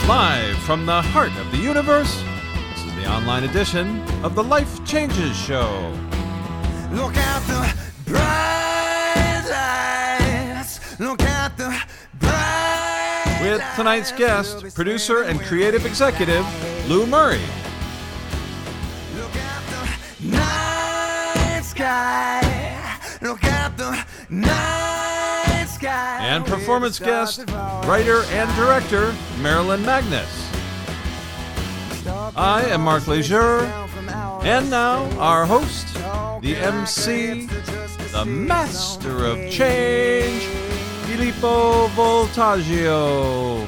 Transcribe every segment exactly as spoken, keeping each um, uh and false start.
Live from the heart of the universe, this is the online edition of the Life Changes Show. Look at the bright lights. Look at the bright With tonight's guest, producer and creative executive, Lou Murray. Look at the night sky. Look at the night sky. And performance guest, writer and director, Marilyn Magnus. I am Mark Leisure, and now our host, the M C, the master of change, Filippo Voltaggio.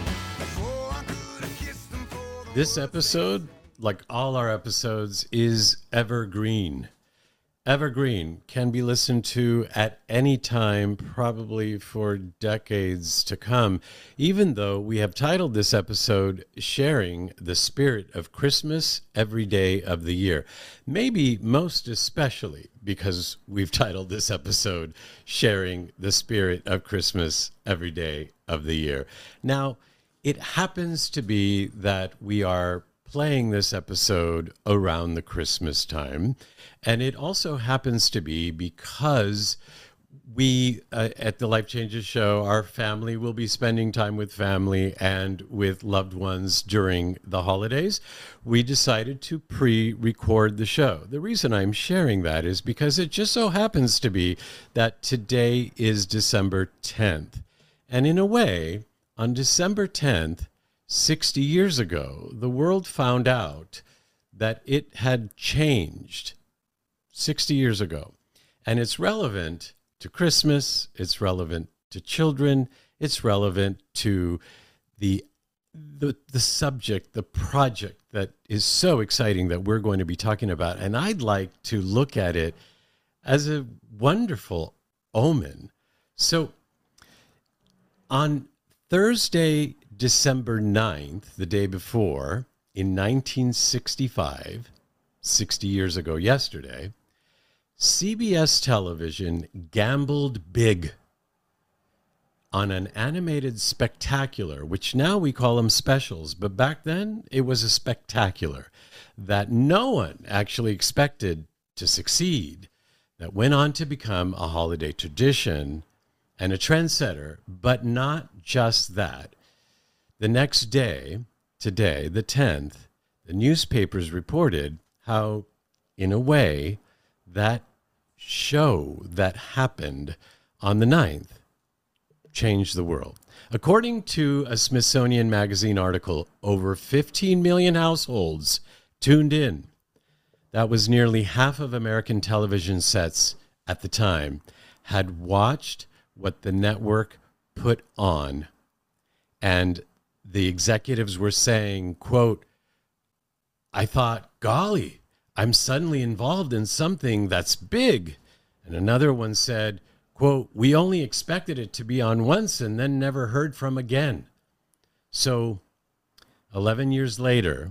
This episode, like all our episodes, is evergreen. Evergreen can be listened to at any time, probably for decades to come, even though we have titled this episode Sharing the Spirit of Christmas Every Day of the Year. Maybe most especially because we've titled this episode Sharing the Spirit of Christmas Every Day of the Year. Now, it happens to be that we are playing this episode around the Christmas time. And it also happens to be because we, uh, at the Life Changes Show, our family will be spending time with family and with loved ones during the holidays. We decided to pre-record the show. The reason I'm sharing that is because it just so happens to be that today is December tenth. And in a way, on December tenth, sixty years ago, the world found out that it had changed sixty years ago. And it's relevant to Christmas, it's relevant to children, it's relevant to the, the, the subject, the project that is so exciting that we're going to be talking about. And I'd like to look at it as a wonderful omen. So on Thursday, December ninth, the day before, in nineteen sixty-five, sixty years ago yesterday, C B S television gambled big on an animated spectacular, which now we call them specials, but back then it was a spectacular that no one actually expected to succeed, that went on to become a holiday tradition and a trendsetter, but not just that. The next day, today, the tenth, the newspapers reported how, in a way, that show that happened on the ninth changed the world. According to a Smithsonian Magazine article, over fifteen million households tuned in. That was nearly half of American television sets at the time had watched what the network put on. And the executives were saying, quote, I thought, golly, I'm suddenly involved in something that's big. And another one said, quote, we only expected it to be on once and then never heard from again. So eleven years later,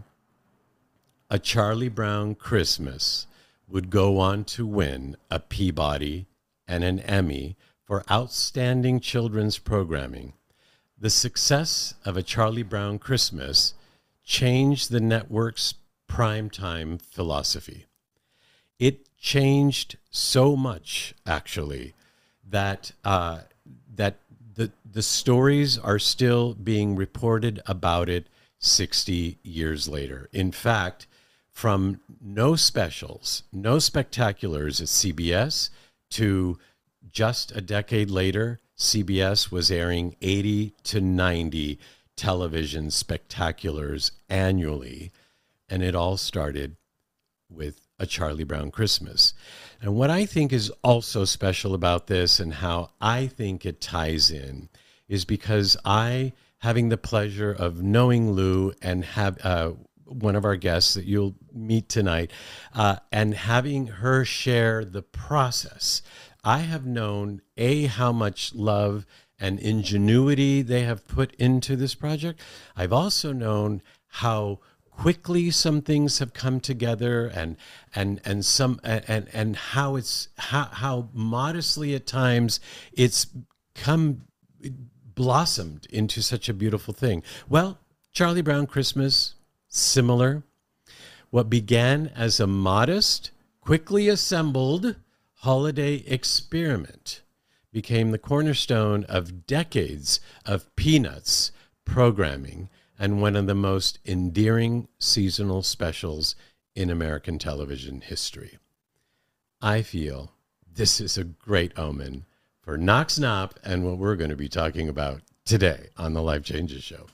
A Charlie Brown Christmas would go on to win a Peabody and an Emmy for outstanding children's programming. The success of A Charlie Brown Christmas changed the network's primetime philosophy. It changed so much, actually, that uh, that the the stories are still being reported about it sixty years later. In fact, from no specials, no spectaculars at C B S to just a decade later, C B S was airing eighty to ninety television spectaculars annually. And it all started with A Charlie Brown Christmas. And what I think is also special about this and how I think it ties in is because I, having the pleasure of knowing Lou and have uh, one of our guests that you'll meet tonight, uh, and having her share the process, I have known, A, how much love and ingenuity they have put into this project. I've also known how quickly some things have come together, and and and some and and how it's how how modestly at times it's come blossomed into such a beautiful thing. Well, Charlie Brown Christmas, similar. What began as a modest, quickly assembled holiday experiment became the cornerstone of decades of Peanuts programming and one of the most endearing seasonal specials in American television history. I feel this is a great omen for Knox Knopp and what we're going to be talking about today on the Life Changes Show.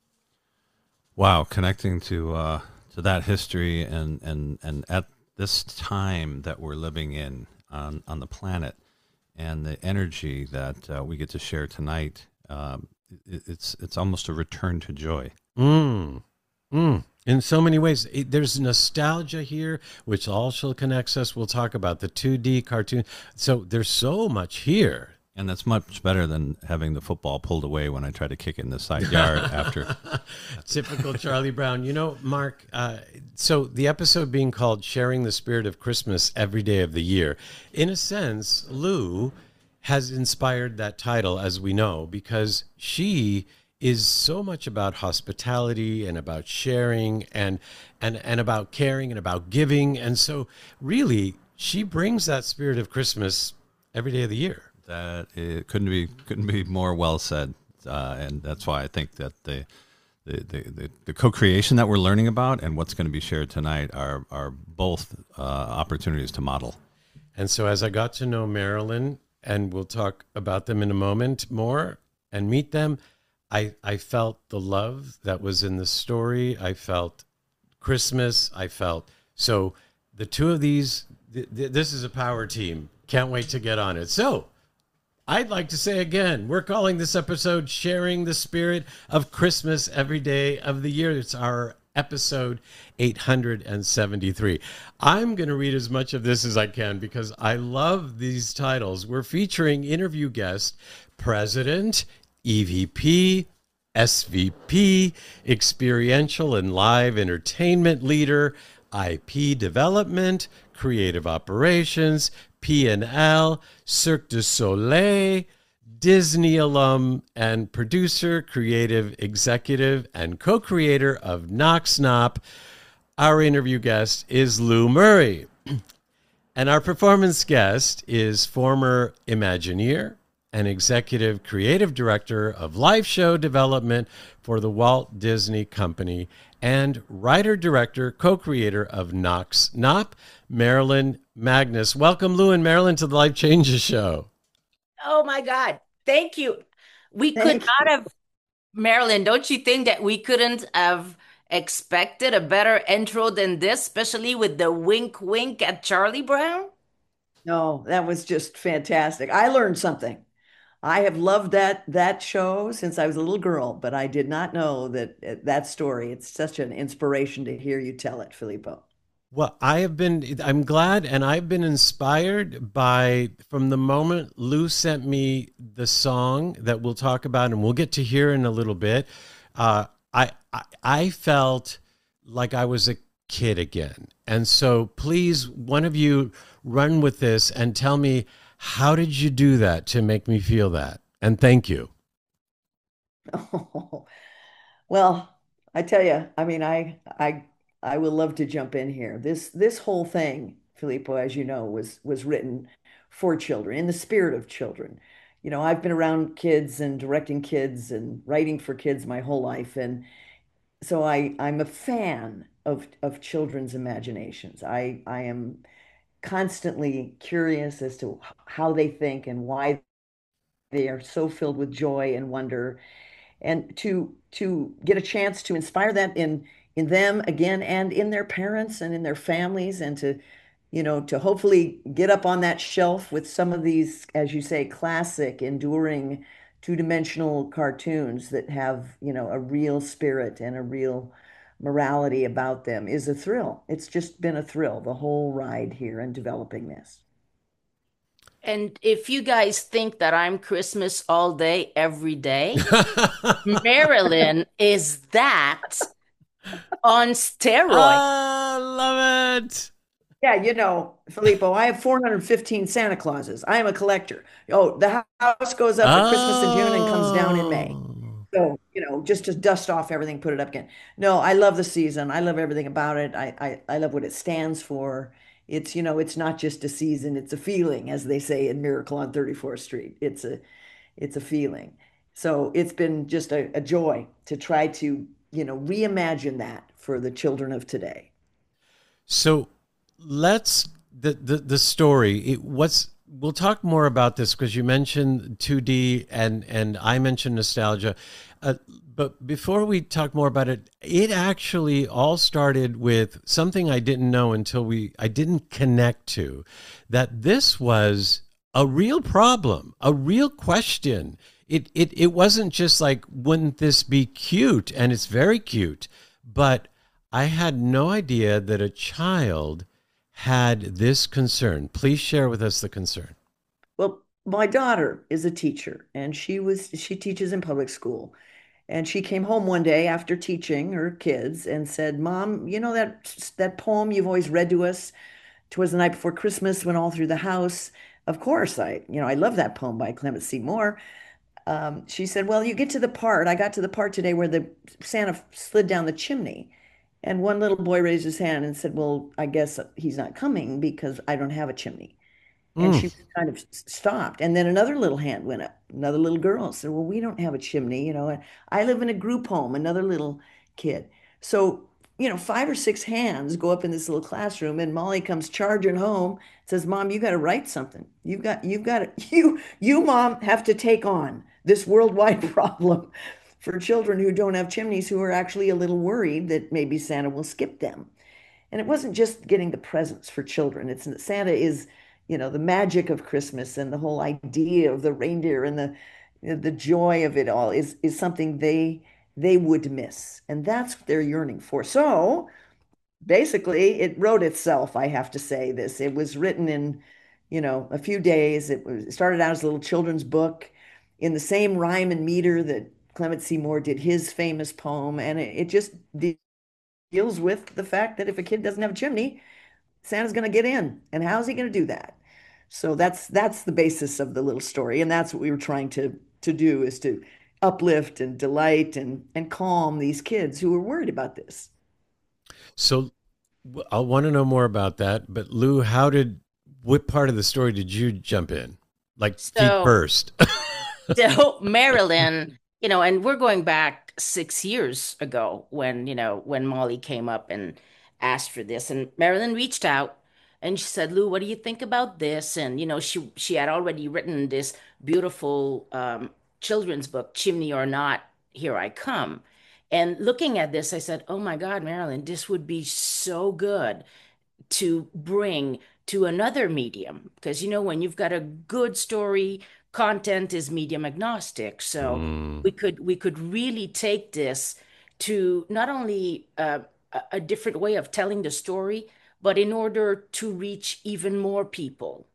Wow, connecting to uh, to that history and, and, and at this time that we're living in on, on the planet and the energy that uh, we get to share tonight, um, it, it's it's almost a return to joy. Mm. Mm. In so many ways, it, there's nostalgia here, which also connects us. We'll talk about the two D cartoon. So there's so much here. And that's much better than having the football pulled away when I try to kick it in the side yard after. Typical Charlie Brown. You know, Mark, uh, so the episode being called Sharing the Spirit of Christmas Every Day of the Year, in a sense, Lou has inspired that title, as we know, because she is so much about hospitality and about sharing and and and about caring and about giving. And so really, she brings that spirit of Christmas every day of the year. That it couldn't be couldn't be more well said, uh, and that's why I think that the the, the, the the co-creation that we're learning about and what's going to be shared tonight are are both uh, opportunities to model. And so as I got to know Marilyn, and we'll talk about them in a moment more and meet them, I I felt the love that was in the story. I felt Christmas. I felt so the two of these. Th- th- this is a power team. Can't wait to get on it. So. I'd like to say again, we're calling this episode Sharing the Spirit of Christmas Every Day of the Year. It's our episode eight hundred seventy-three. I'm going to read as much of this as I can because I love these titles. We're featuring interview guest, President, E V P, S V P, Experiential and Live Entertainment Leader, I P Development, Creative Operations, P and L, Cirque du Soleil, Disney alum and producer, creative executive, and co-creator of Knox Knopp. Our interview guest is Lou Murray. And our performance guest is former Imagineer and executive creative director of live show development for the Walt Disney Company and writer-director, co-creator of Knox Knopp, Marilyn Magnus. Welcome, Lou and Marilyn, to the Life Changes Show. Oh, my God. Thank you. We Thank could you. not have, Marilyn, don't you think that we couldn't have expected a better intro than this, especially with the wink wink at Charlie Brown? No, that was just fantastic. I learned something. I have loved that that show since I was a little girl, but I did not know that uh, that story. It's such an inspiration to hear you tell it, Filippo. Well, I have been, I'm glad, and I've been inspired by, from the moment Lou sent me the song that we'll talk about and we'll get to hear in a little bit, uh, I, I I felt like I was a kid again. And so please, one of you run with this and tell me, how did you do that to make me feel that? And thank you. Oh, well, I tell you, I mean, I I I will love to jump in here. This this whole thing, Filippo, as you know, was was written for children, in the spirit of children. You know, I've been around kids and directing kids and writing for kids my whole life, and so I I'm a fan of of children's imaginations. I I am constantly curious as to how they think and why they are so filled with joy and wonder, and to to get a chance to inspire that in in them again and in their parents and in their families, and to you know to hopefully get up on that shelf with some of these, as you say, classic enduring two-dimensional cartoons that have you know a real spirit and a real morality about them, is a thrill. It's just been a thrill the whole ride here in developing this. And if you guys think that I'm Christmas all day, every day, Marilyn is that on steroids. I love it. Yeah, you know, Filippo, I have four hundred fifteen Santa Clauses. I am a collector. Oh, the house goes up at Christmas in June and comes down in May. So, you know, just to dust off everything, put it up again. No, I love the season. I love everything about it. I, I, I love what it stands for. It's, you know, it's not just a season, it's a feeling, as they say in Miracle on thirty-fourth Street. It's a it's a feeling. So it's been just a, a joy to try to, you know, reimagine that for the children of today. So let's the the the story. It, what's we'll talk more about this because you mentioned two D and and I mentioned nostalgia. Uh, but before we talk more about it, it actually all started with something I didn't know until we I didn't connect to that this was a real problem, a real question. It it it wasn't just like, wouldn't this be cute? And it's very cute, but I had no idea that a child had this concern. Please share with us the concern. Well, my daughter is a teacher and she was she teaches in public school. And she came home one day after teaching her kids and said, "Mom, you know that that poem you've always read to us? 'Twas the night before Christmas when all through the house." Of course, I, you know, I love that poem by Clement C. Moore. Um, she said, "Well, you get to the part. I got to the part today where the Santa slid down the chimney." And one little boy raised his hand and said, "Well, I guess he's not coming because I don't have a chimney." And Mm. she kind of stopped. And then another little hand went up. Another little girl said, "Well, we don't have a chimney, you know. And I live in a group home." Another little kid. So, you know, five or six hands go up in this little classroom, and Molly comes charging home, says, "Mom, you got to write something. You've got, you've got to, you, you, Mom, have to take on this worldwide problem for children who don't have chimneys, who are actually a little worried that maybe Santa will skip them." And it wasn't just getting the presents for children. It's Santa is, you know, the magic of Christmas and the whole idea of the reindeer and the the joy of it all is is something they they would miss. And that's what they're yearning for. So basically it wrote itself, I have to say this. It was written in, you know, a few days. It was it started out as a little children's book in the same rhyme and meter that Clement C. Moore did his famous poem. And it, it just deals with the fact that if a kid doesn't have a chimney, Santa's going to get in. And how's he going to do that? So that's that's the basis of the little story. And that's what we were trying to to do, is to uplift and delight and and calm these kids who were worried about this. So w- I want to know more about that. But Lou, how did what part of the story did you jump in? Like feet So, first. so Marilyn, you know, and we're going back six years ago when, you know, when Molly came up and asked for this, and Marilyn reached out and she said, "Lou, what do you think about this?" And, you know, she she had already written this beautiful um, children's book, Chimney or Not, Here I Come. And looking at this, I said, "Oh my God, Marilyn, this would be so good to bring to another medium, because you know when you've got a good story, content is medium agnostic, so Mm. we could we could really take this to not only uh, a a different way of telling the story, but in order to reach even more people.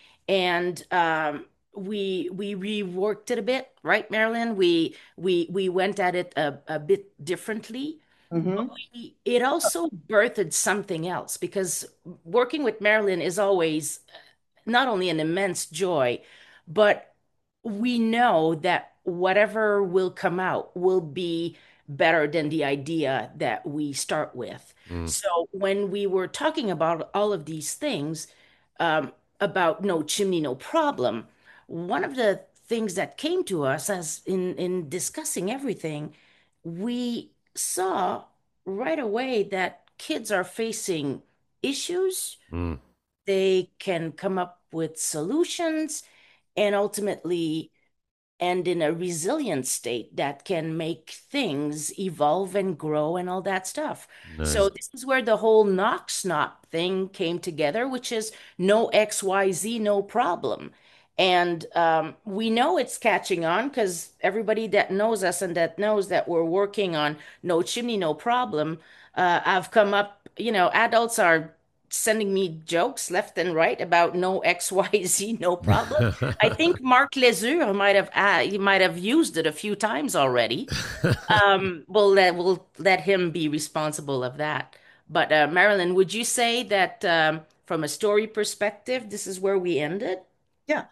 And um, we we reworked it a bit, right, Marilyn? We we we went at it a, a bit differently, but Hmm. we, it also birthed something else, because working with Marilyn is always not only an immense joy, but we know that whatever will come out will be better than the idea that we start with. Mm. So when we were talking about all of these things, um, about no chimney, no problem, one of the things that came to us as in in discussing everything, we saw right away that kids are facing issues. Mm. They can come up with solutions and ultimately end in a resilient state that can make things evolve and grow and all that stuff. So Nice. this is where the whole knock snop thing came together, which is no X Y Z, no problem. And um, we know it's catching on because everybody that knows us and that knows that we're working on no chimney, no problem, uh, I've come up, you know, adults are sending me jokes left and right about no X Y Z, no problem. I think Mark Lesure might have uh, he might have used it a few times already. Um, we'll let we'll let him be responsible of that. But uh, Marilyn, would you say that um, from a story perspective, this is where we ended? Yeah.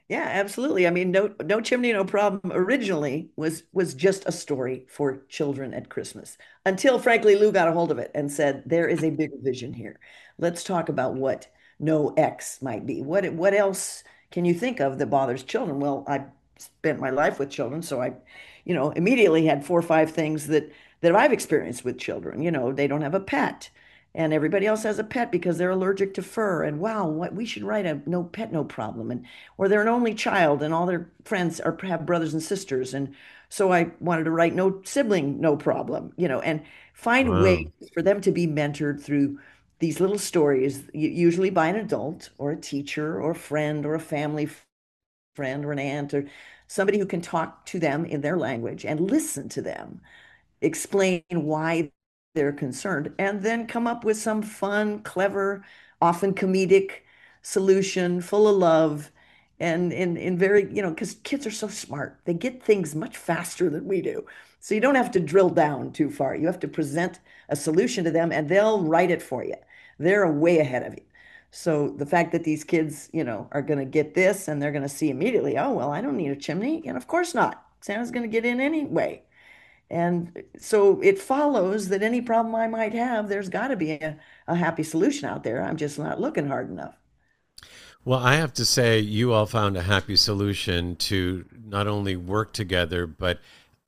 Yeah, absolutely. I mean, no no chimney, no problem originally was was just a story for children at Christmas until frankly Lou got a hold of it and said, there is a bigger vision here. Let's talk about what no X might be. What what else can you think of that bothers children? Well, I spent my life with children, so I, you know, immediately had four or five things that that I've experienced with children. You know, they don't have a pet. And everybody else has a pet because they're allergic to fur. And wow, what we should write a no pet, no problem. And or they're an only child and all their friends are have brothers and sisters. And so I wanted to write no sibling, no problem, you know, and find ways Wow. for them to be mentored through these little stories, usually by an adult or a teacher or a friend or a family friend or an aunt or somebody who can talk to them in their language and listen to them explain why they're concerned, and then come up with some fun, clever, often comedic solution full of love and in in very, you know, because kids are so smart. They get things much faster than we do. So you don't have to drill down too far. You have to present a solution to them and they'll write it for you. They're way ahead of you. So the fact that these kids, you know, are going to get this and they're going to see immediately, oh, well, I don't need a chimney. And of course not. Santa's going to get in anyway. And so it follows that any problem I might have, there's got to be a, a happy solution out there. I'm just not looking hard enough. Well, I have to say, you all found a happy solution to not only work together, but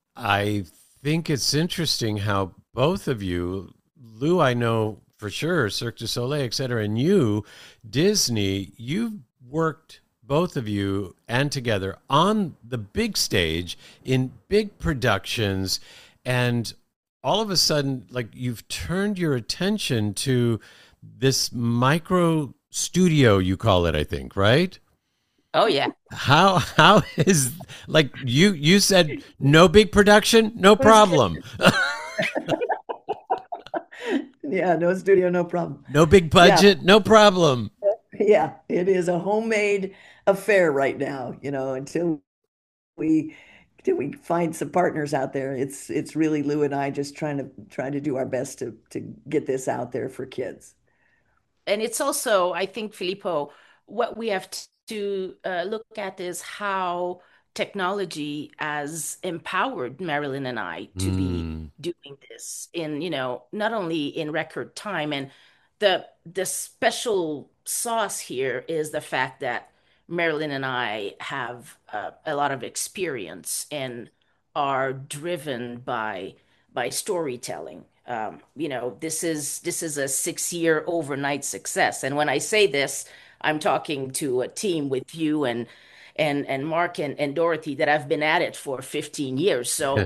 I think it's interesting how both of you, Lou, I know for sure, Cirque du Soleil, et cetera, and you, Disney, you've worked, both of you and together, on the big stage in big productions. And all of a sudden, like, you've turned your attention to this micro studio, you call it, I think, right? Oh yeah. How how is, like, you you said no big production, no problem. Yeah, no studio, no problem. No big Yeah, budget, no problem. yeah, it is a homemade affair right now, you know, until we until we find some partners out there. It's it's really Lou and I just trying to trying to do our best to to get this out there for kids. And it's also, I think, Filippo, what we have to uh, look at is how technology has empowered Marilyn and I to be Mm. doing this in, you know, not only in record time. And the the special sauce here is the fact that Marilyn and I have uh, a lot of experience and are driven by by storytelling. Um, you know, this is this is a six-year overnight success. And when I say this, I'm talking to a team with you and and and Mark and, and Dorothy that have been at it for fifteen years. So,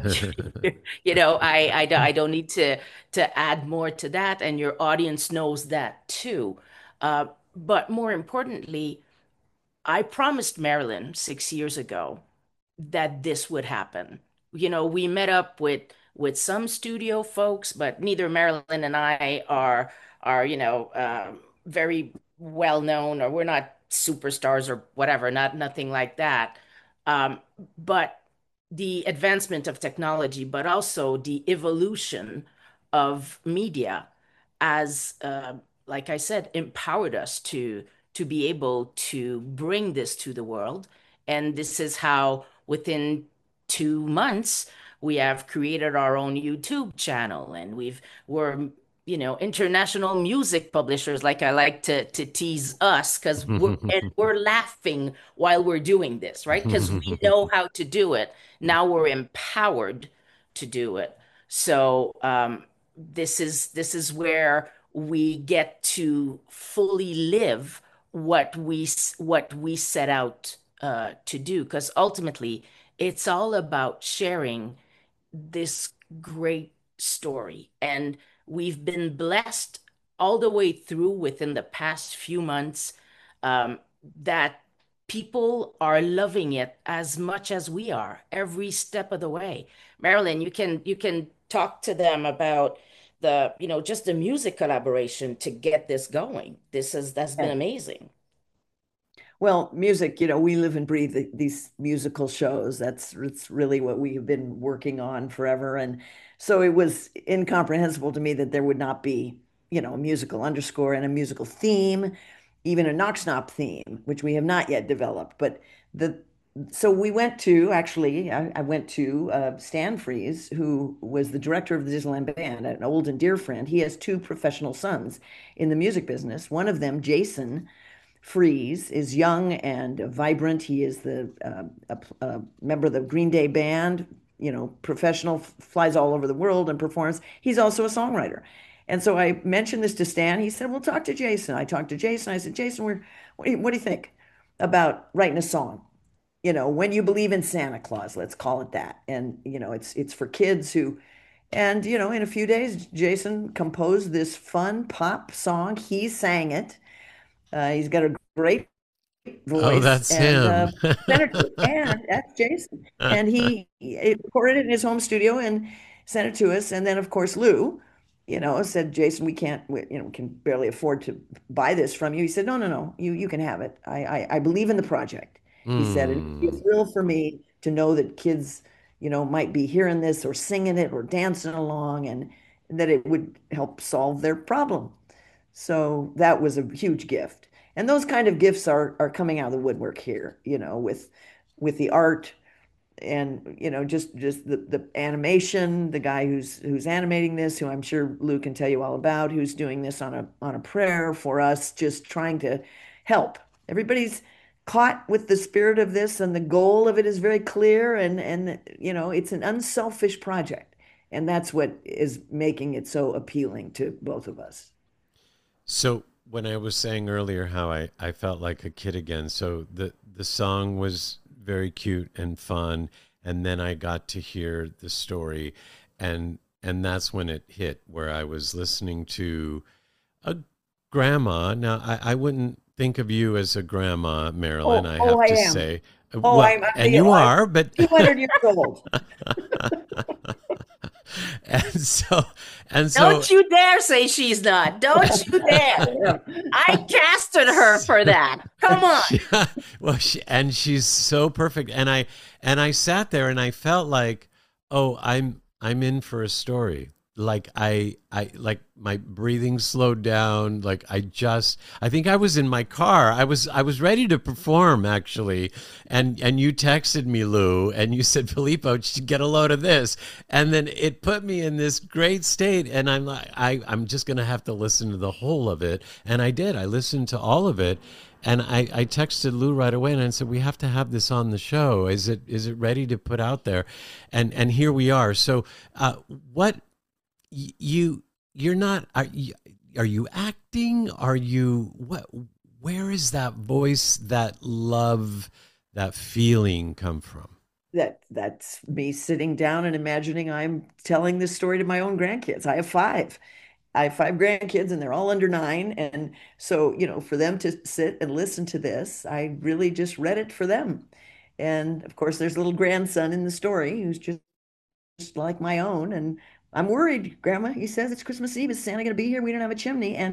you know, I, I I don't need to to add more to that, and your audience knows that too. Uh, but more importantly, I promised Marilyn six years ago that this would happen. You know, we met up with with some studio folks, but neither Marilyn and I are are, you know, um, very well known, or we're not superstars or whatever, not nothing like that. Um, but the advancement of technology, but also the evolution of media, as uh, like I said, empowered us to to be able to bring this to the world. And this is how within two months we have created our own YouTube channel, and we've we're you know international music publishers, like I like to to tease us, because we're and we're laughing while we're doing this, right? Because we know how to do it. Now we're empowered to do it. So um, this is this is where we get to fully live what we what we set out uh, to do, because ultimately it's all about sharing this great story. And we've been blessed all the way through within the past few months, um, that people are loving it as much as we are every step of the way. Marilyn, you can you can talk to them about the, you know, just the music collaboration to get this going. This has that's been Yeah. amazing. Well, music, you know, we live and breathe the, these musical shows. That's it's really what we have been working on forever. And so it was incomprehensible to me that there would not be, you know, a musical underscore and a musical theme, even a Knox Knock theme, which we have not yet developed. But the so we went to actually I, I went to uh, Stan Fries, who was the director of the Disneyland Band, an old and dear friend. He has two professional sons in the music business. One of them, Jason Fries, is young and vibrant. He is the uh, a, a member of the Green Day band, you know, professional, flies all over the world and performs. He's also a songwriter. And so I mentioned this to Stan. He said, "Well, talk to Jason." I talked to Jason. I said, "Jason, we're, what do you, what do you think about writing a song? You know, when you believe in Santa Claus, let's call it that." And, you know, it's it's for kids who, and, you know, in a few days, Jason composed this fun pop song. He sang it. Uh, he's got a great Oh, voice that's and uh, him. senator, and that's Jason. And he, he recorded it in his home studio and sent it to us. And then, of course, Lou, you know, said, "Jason, we can't, we, you know, we can barely afford to buy this from you." He said, "No, no, no, you you can have it. I I, I believe in the project." He said, "And it'd be a Hmm. thrill for me to know that kids, you know, might be hearing this or singing it or dancing along, and that it would help solve their problem." So that was a huge gift. And those kind of gifts are are coming out of the woodwork here, you know, with with the art and, you know, just just the the animation, the guy who's who's animating this, who I'm sure Lou can tell you all about, who's doing this on a on a prayer for us, just trying to help. Everybody's caught with the spirit of this, and the goal of it is very clear, and and you know, it's an unselfish project. And that's what is making it so appealing to both of us. So when I was saying earlier how I, I felt like a kid again, so the the song was very cute and fun, and then I got to hear the story, and and that's when it hit where I was listening to a grandma. Now I, I wouldn't think of you as a grandma, Marilyn, Oh, I oh, have I to am. say. Oh, Well, I'm, I'm and you you know, I'm are, but two hundred years old. and so and so Don't you dare say she's not. Don't you dare. I casted her for that. Come on. she, well, she, and she's so perfect. And I and I sat there and I felt like, oh, I'm I'm in for a story. Like I I like my breathing slowed down. Like I just I think I was in my car. I was I was ready to perform actually. And and you texted me, Lou, and you said, "Filippo, get a load of this." And then it put me in this great state. And I'm like, I I'm just gonna have to listen to the whole of it. And I did. I listened to all of it. And I, I texted Lou right away and I said, "We have to have this on the show. Is it is it ready to put out there?" And and here we are. So uh, what you you're not are you, are you acting? Are you what? Where is that voice, that love, that feeling come from? That that's me sitting down and imagining I'm telling this story to my own grandkids. I have five. I have five grandkids and they're all under nine. And so, you know, for them to sit and listen to this, I really just read it for them. And of course, there's a little grandson in the story who's just, just like my own. And I'm worried, Grandma. He says it's Christmas Eve. Is Santa going to be here? We don't have a chimney. And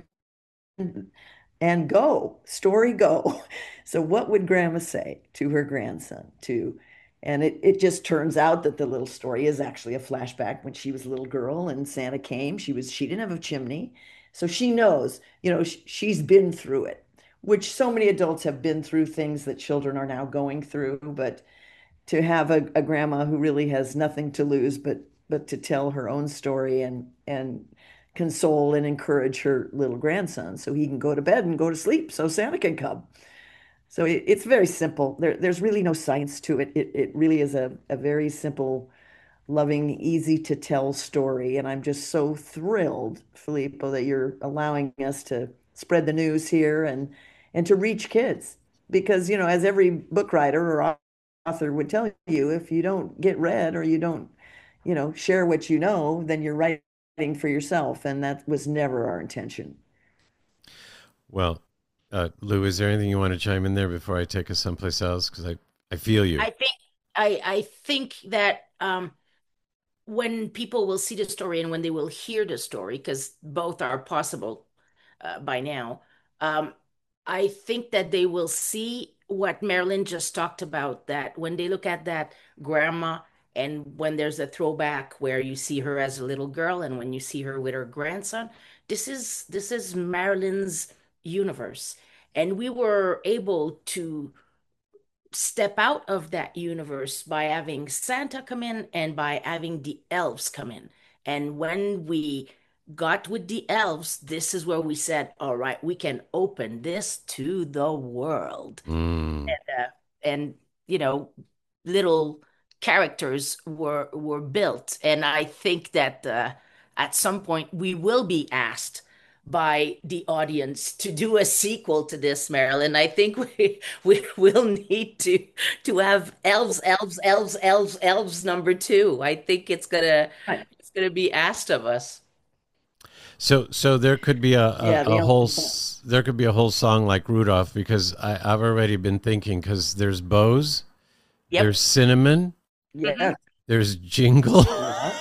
and go, story go. So what would grandma say to her grandson to, and it, it just turns out that the little story is actually a flashback when she was a little girl and Santa came. She was, she didn't have a chimney. So she knows, you know, sh she's been through it, which so many adults have been through things that children are now going through. But to have a, a grandma who really has nothing to lose but but to tell her own story and and console and encourage her little grandson so he can go to bed and go to sleep so Santa can come. So it, it's very simple. There, there's really no science to it. It, it really is a, a very simple, loving, easy to tell story. And I'm just so thrilled, Filippo, that you're allowing us to spread the news here and and to reach kids. Because, you know, as every book writer or author would tell you, if you don't get read or you don't, you know, share what you know, then you're writing for yourself. And that was never our intention. Well, uh, Lou, is there anything you want to chime in there before I take us someplace else? Because I, I feel you. I think I I think that um when people will see the story and when they will hear the story, because both are possible uh, by now, um, I think that they will see what Marilyn just talked about, that when they look at that grandma and when there's a throwback where you see her as a little girl and when you see her with her grandson, this is this is Marilyn's universe. And we were able to step out of that universe by having Santa come in and by having the elves come in. And when we got with the elves, this is where we said, all right, we can open this to the world. Mm. And, uh, and you know, little characters were were built. And I think that uh, at some point we will be asked by the audience to do a sequel to this, Marilyn. I think we we will need to to have elves, elves, elves, elves, elves number two. I think it's gonna Right. it's gonna be asked of us. So, so there could be a, a, Yeah, the a whole elves. s- there could be a whole song like Rudolph, because I, I've already been thinking, because there's Bose, Yep. there's Cinnamon, Yes. there's Jingle. Yeah.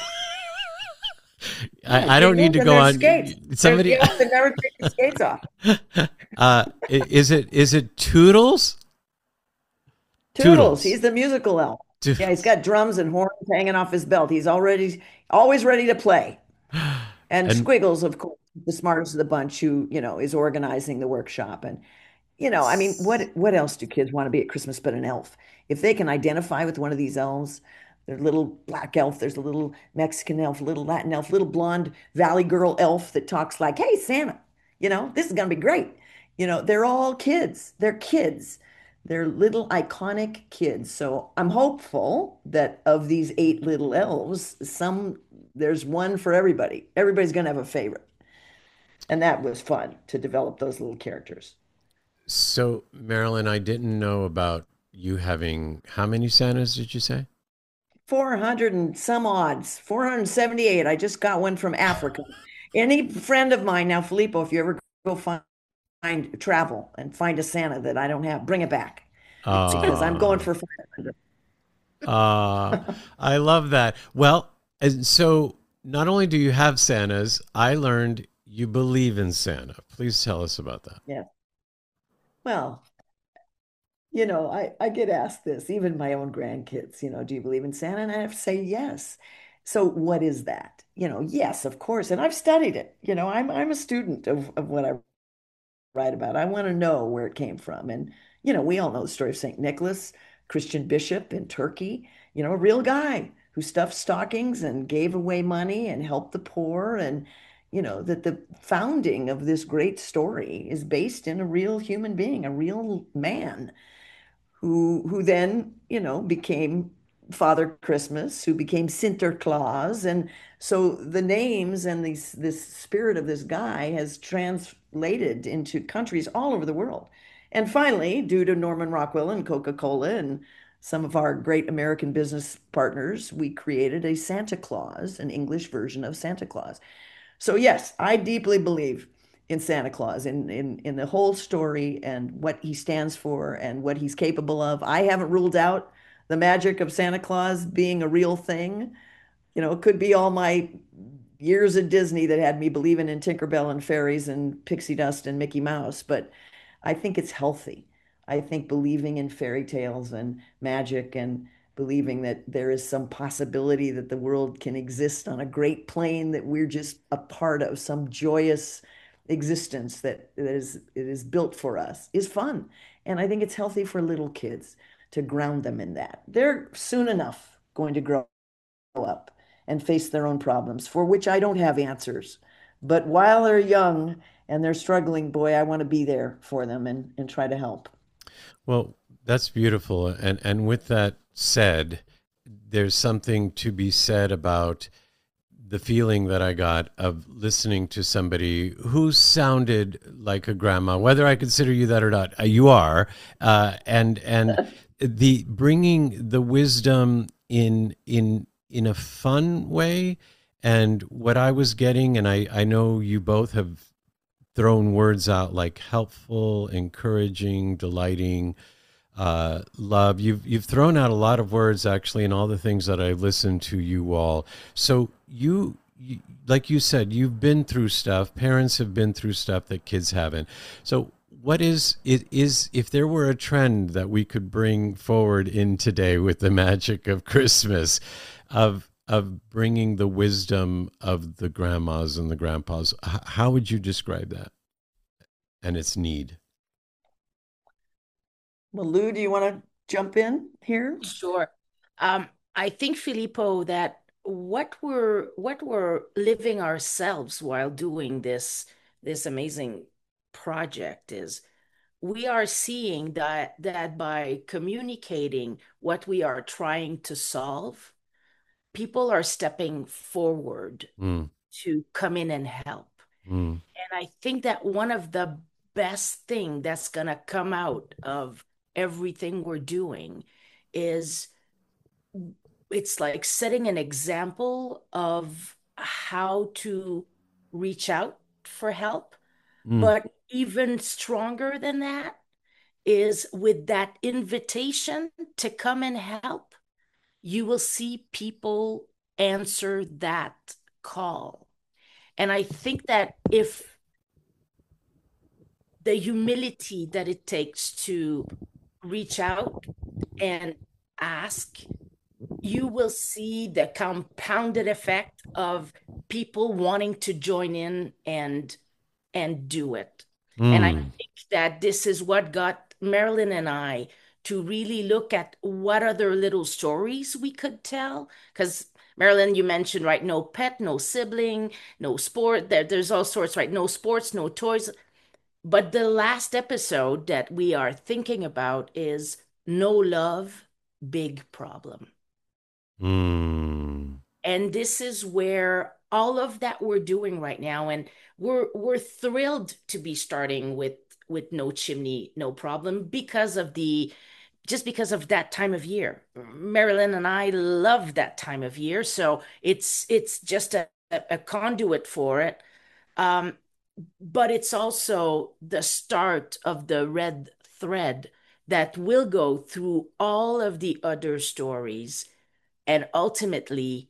I, I don't need to And go there's on. skates. Somebody, There's the elf that never take the skates off. uh, i- is it is it Toodles? Toodles. Toodles. He's the musical elf. Toodles. Yeah, he's got drums and horns hanging off his belt. He's already always ready to play. And, And Squiggles, of course, the smartest of the bunch, who, you know, is organizing the workshop. And, you know, I mean, what what else do kids want to be at Christmas but an elf? If they can identify with one of these elves, there's a little black elf, there's a little Mexican elf, little Latin elf, little blonde Valley Girl elf that talks like, hey, Santa, you know, this is going to be great. You know, they're all kids. They're kids. They're little iconic kids. So I'm hopeful that of these eight little elves, some there's one for everybody. Everybody's going to have a favorite. And that was fun to develop those little characters. so, Marilyn, I didn't know about you having, how many Santas did you say? four hundred and some odds, four hundred seventy-eight. I just got one from Africa. Any friend of mine now, Filippo, if you ever go find, find travel and find a Santa that I don't have, bring it back because I'm going Uh, for five hundred. uh, I love that. Well, and so not only do you have Santas, I learned you believe in Santa. Please tell us about that. Yeah. Well, you know, I, I get asked this, even my own grandkids, you know, do you believe in Santa? And I have to say yes. So what is that? You know, yes, of course. And I've studied it. You know, I'm I'm a student of, of what I write about. I want to know where it came from. And, you know, we all know the story of Saint Nicholas, Christian bishop in Turkey, you know, a real guy who stuffed stockings and gave away money and helped the poor. And, you know, that the founding of this great story is based in a real human being, a real man who who then, you know, became Father Christmas, who became Sinterklaas. And so the names and these this spirit of this guy has translated into countries all over the world. And finally, due to Norman Rockwell and Coca-Cola and some of our great American business partners, we created a Santa Claus, an English version of Santa Claus. So yes, I deeply believe in Santa Claus, in in in the whole story and what he stands for and what he's capable of. I haven't ruled out the magic of Santa Claus being a real thing. You know, it could be all my years at Disney that had me believing in Tinkerbell and fairies and pixie dust and Mickey Mouse, but I think it's healthy. I think believing in fairy tales and magic and believing that there is some possibility that the world can exist on a great plane that we're just a part of, some joyous existence that, that is it is built for us is fun. And I think it's healthy for little kids to ground them in that. They're soon enough going to grow up and face their own problems for which I don't have answers. But while they're young and they're struggling, boy, I want to be there for them and, and try to help. Well, that's beautiful. And and with that said, there's something to be said about the feeling that I got of listening to somebody who sounded like a grandma, whether I consider you that or not. Uh, you are, uh, and and the bringing the wisdom in in in a fun way. And what I was getting, and I I know you both have thrown words out like helpful, encouraging, delighting, uh, love. You've you've thrown out a lot of words actually in all the things that I've listened to you all. So you, you, like you said, you've been through stuff. Parents have been through stuff that kids haven't. So what is it is if there were a trend that we could bring forward in today with the magic of Christmas, of of bringing the wisdom of the grandmas and the grandpas, h- how would you describe that and its need? Well, Lou, do you want to jump in here? Sure. Um, I think, Filippo, that what we're what we're living ourselves while doing this this amazing project is we are seeing that that by communicating what we are trying to solve, people are stepping forward Mm, to come in and help. mm, And I think that one of the best thing that's gonna come out of everything we're doing is it's like setting an example of how to reach out for help. mm, But even stronger than that is with that invitation to come and help, you will see people answer that call. And I think that if the humility that it takes to reach out and ask, you will see the compounded effect of people wanting to join in and and do it. And I mm. think that this is what got Marilyn and I to really look at what other little stories we could tell. Because Marilyn, you mentioned, right? No pet, no sibling, no sport. There, there's all sorts, right? No sports, no toys. But the last episode that we are thinking about is no love, big problem. Mm. And this is where all of that we're doing right now, and we're we're thrilled to be starting with with No Chimney, No Problem because of the just because of that time of year. Marilyn and I love that time of year, so it's it's just a, a conduit for it. Um, but it's also the start of the red thread that will go through all of the other stories and ultimately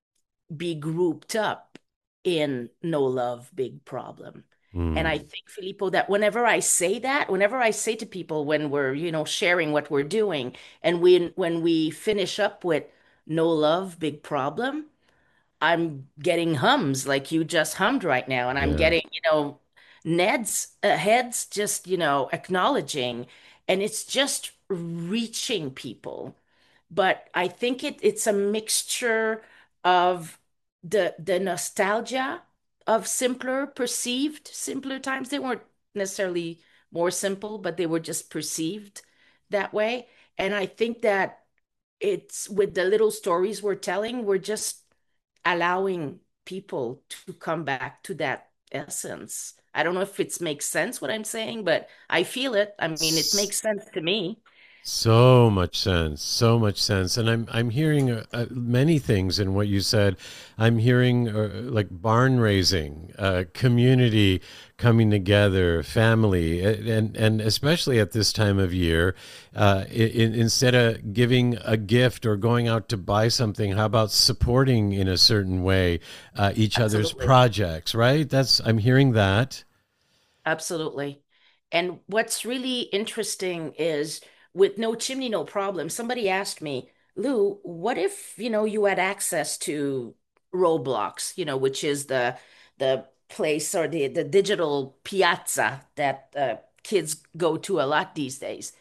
be grouped up in No Love, Big Problem. And I Mm. think, Filippo, that whenever I say that, whenever I say to people when we're, you know, sharing what we're doing, and when when we finish up with No Love, Big Problem, I'm getting hums like you just hummed right now, and I'm Yeah. getting, you know, Ned's uh, heads just, you know, acknowledging, and it's just reaching people. But I think it it's a mixture of the the nostalgia of simpler, perceived simpler times. They weren't necessarily more simple, but they were just perceived that way. And I think that it's with the little stories we're telling, we're just allowing people to come back to that essence. I don't know if it makes sense what I'm saying, but I feel it. I mean, it S- makes sense to me. So much sense, so much sense, and I'm I'm hearing uh, uh, many things in what you said. I'm hearing uh, like barn raising, uh, community coming together, family, a- and and especially at this time of year, uh, in, instead of giving a gift or going out to buy something, how about supporting in a certain way uh, each other's Absolutely. projects? Right? That's I'm hearing that. Absolutely. And what's really interesting is with No Chimney, No Problem, somebody asked me, Lou, what if, you know, you had access to Roblox, you know, which is the the place or the the digital piazza that uh, kids go to a lot these days.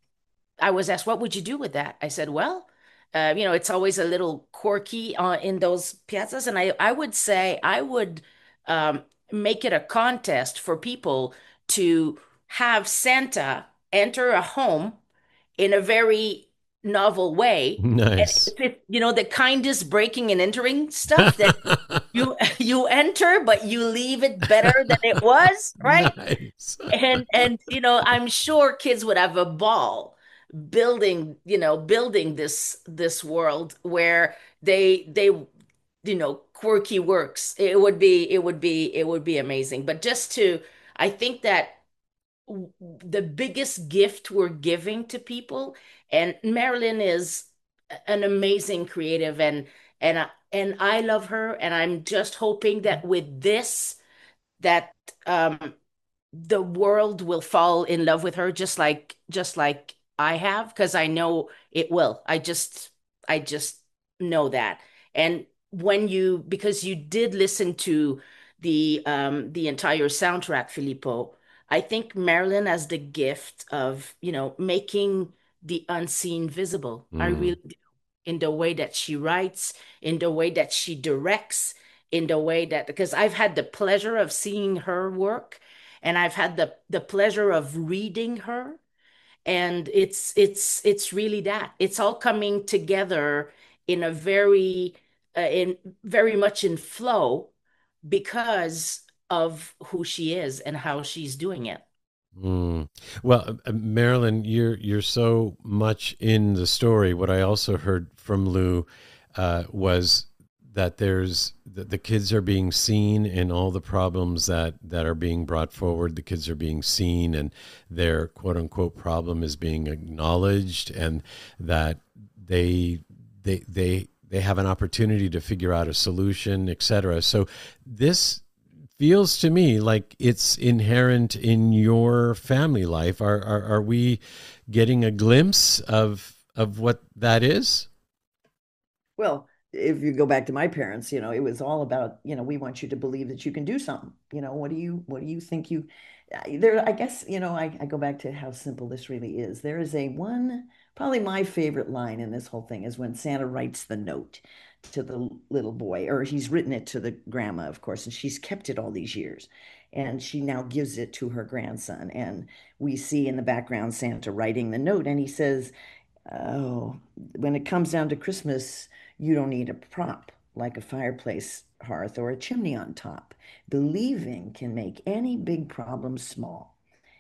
I was asked, what would you do with that? I said, well, uh, you know, it's always a little quirky uh, in those piazzas. And I, I would say I would um, make it a contest for people to have Santa enter a home in a very novel way. And Nice. if it, you know, the kindest breaking and entering stuff that you you enter, but you leave it better than it was, right? Nice. And and you know, I'm sure kids would have a ball building, you know, building this this world where they they you know, quirky works. It would be it would be it would be amazing. But just to I think that w- the biggest gift we're giving to people, and Marilyn is an amazing creative, and and I, and I love her, and I'm just hoping that with this that um the world will fall in love with her just like just like I have because I know it will. I just I just know that. And when you because you did listen to the um the entire soundtrack, Filippo, I think Marilyn has the gift of, you know, making the unseen visible. I Mm. really do. In the way that she writes, in the way that she directs, in the way that, because I've had the pleasure of seeing her work, and I've had the the pleasure of reading her, and it's it's it's really that. It's all coming together in a very uh, in very much in flow because of who she is and how she's doing it. Mm. Well, uh, Marilyn, you're you're so much in the story. What I also heard from Lou uh, was that there's the, the kids are being seen in all the problems that that are being brought forward. The kids are being seen, and their quote unquote problem is being acknowledged, and that they they they they have an opportunity to figure out a solution, et cetera. So this feels to me like it's inherent in your family life. Are are, are we getting a glimpse of of what that is? Well, if you go back to my parents, you know, it was all about, you know, we want you to believe that you can do something. You know, what do you what do you think you there, I guess, you know, I, I go back to how simple this really is. There is a one, probably my favorite line in this whole thing is when Santa writes the note to the little boy, or he's written it to the grandma, of course, and she's kept it all these years. And she now gives it to her grandson. And we see in the background Santa writing the note, and he says, oh, when it comes down to Christmas, you don't need a prop like a fireplace hearth or a chimney on top. Believing can make any big problem small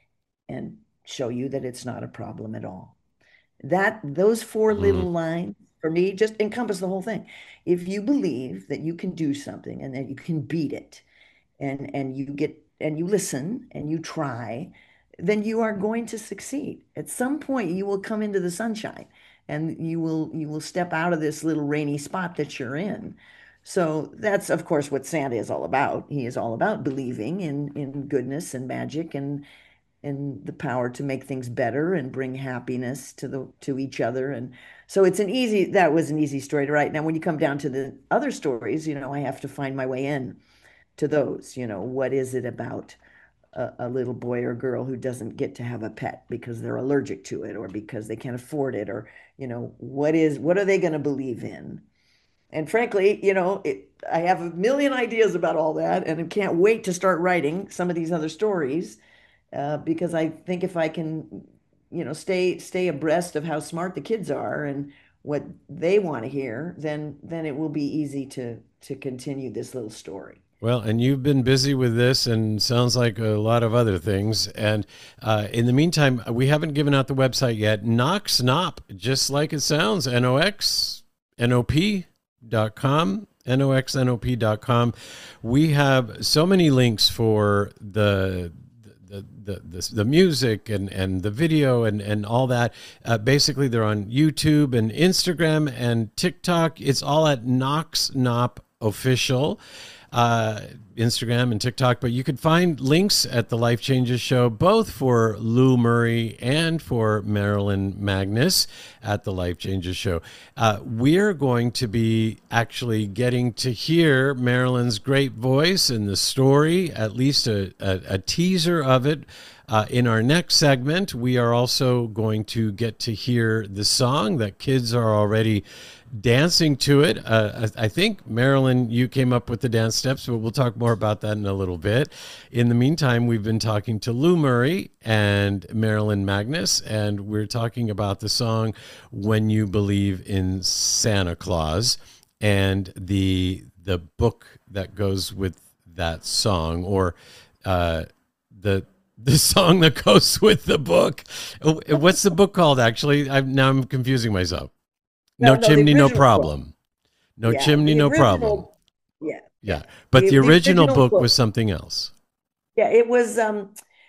and show you that it's not a problem at all. That those four Mm, little lines for me just encompass the whole thing. If you believe that you can do something and that you can beat it, and and you get and you listen and you try, then you are going to succeed. At some point, you will come into the sunshine and you will you will step out of this little rainy spot that you're in. So that's, of course, what Santa is all about. He is all about believing in in goodness and magic and and the power to make things better and bring happiness to the to each other. And so it's an easy that was an easy story to write. Now, when you come down to the other stories, you know, I have to find my way in to those. You know, what is it about a, a little boy or girl who doesn't get to have a pet because they're allergic to it or because they can't afford it, or, you know, what is what are they going to believe in? And frankly, you know, it, I have a million ideas about all that, and I can't wait to start writing some of these other stories uh, because I think if I can, you know, stay stay abreast of how smart the kids are and what they want to hear, then then it will be easy to to continue this little story. well, and you've been busy with this, and sounds like a lot of other things. And uh, in the meantime, we haven't given out the website yet. Nox Nop, just like it sounds, N O X N O P dot com. N O X N O P dot com. We have so many links for the the the, the, the music and, and the video and, and all that. Uh, basically, they're on YouTube and Instagram and TikTok. It's all at Nox Nop Official. Uh, Instagram and TikTok, but you can find links at the Life Changes Show, both for Lou Murray and for Marilyn Magnus at the Life Changes Show. Uh, we're going to be actually getting to hear Marilyn's great voice in the story, at least a, a, a teaser of it. Uh, in our next segment, we are also going to get to hear the song that kids are already dancing to it. Uh, I think, Marilyn, you came up with the dance steps, but we'll talk more about that in a little bit. In the meantime, we've been talking to Lou Murray and Marilyn Magnus, and we're talking about the song When You Believe in Santa Claus and the the book that goes with that song, or uh, the the song that goes with the book. What's the book called, actually? I'm, now I'm confusing myself. No, No, no, the chimney, no original problem. No Yeah, chimney, the no problem. original, yeah, Yeah. But the, the the original original book book. was something else. Yeah, it was um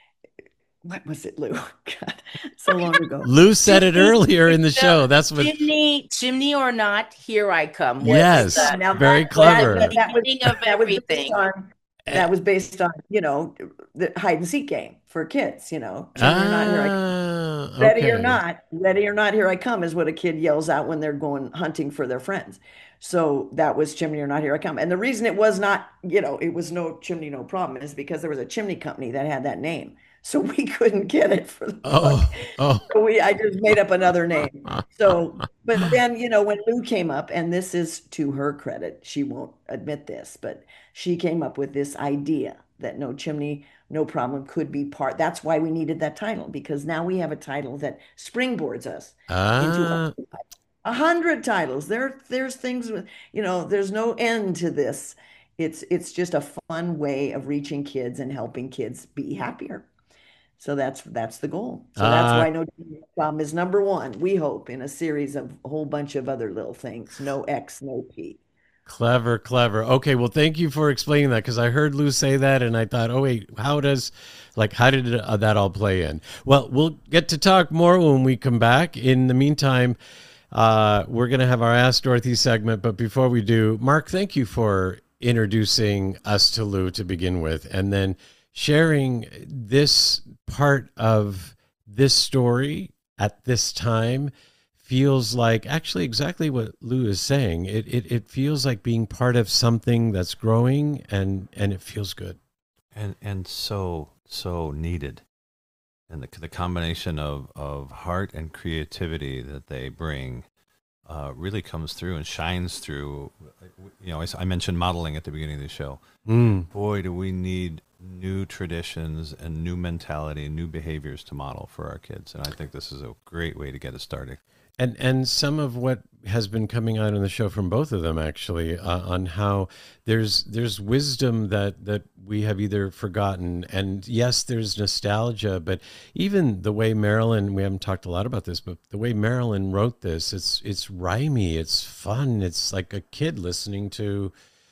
what was it, Lou? God, so long ago. Lou said it Chimney, earlier in the no, show. That's what. chimney, chimney or not, here I come. Was Yes. the, Now Very that, clever. that, that was beginning of that was based everything. on Eh. that was based on, you know, the hide and seek game for kids, you know. Chimney or not, here I come. Ah, Ready or okay. not, ready or not, here I come is what a kid yells out when they're going hunting for their friends. So that was chimney or not, here I come. And the reason it was not, you know, it was no chimney, no problem is because there was a chimney company that had that name. so we couldn't get it for the book. Oh, oh. So we, I just made up another name. So, but then, you know, when Lou came up, and this is to her credit, she won't admit this, but she came up with this idea that No Chimney, No Problem could be part. That's why we needed that title, because now we have a title that springboards us into Ah, a hundred titles. There, there's things with, you know, there's no end to this. It's it's just a fun way of reaching kids and helping kids be happier. So that's that's the goal. So that's ah, why No Problem is number one, we hope, in a series of a whole bunch of other little things. No X, no P. clever, clever. Okay, well, thank you for explaining that, because I heard Lou say that, and I thought, oh wait, how does, like, how did uh, that all play in? Well, we'll get to talk more when we come back. In the meantime, uh, we're going to have our Ask Dorothy segment, but before we do, Mark, thank you for introducing us to Lou to begin with, and then sharing this part of this story at this time. Feels like actually exactly what Lou is saying. It, it it feels like being part of something that's growing, and and it feels good. and and so so needed. And the the combination of of heart and creativity that they bring uh, really comes through and shines through. You know, I, s- I mentioned modeling at the beginning of the show. Mm. Boy, do we need new traditions and new mentality, new behaviors to model for our kids. And I think this is a great way to get it started. And and some of what has been coming out on the show from both of them, actually, uh, on how there's there's wisdom that that we have either forgotten, and yes, there's nostalgia, but even the way Marilyn, we haven't talked a lot about this, but the way Marilyn wrote this, it's it's rhymey, it's fun, it's like a kid listening to.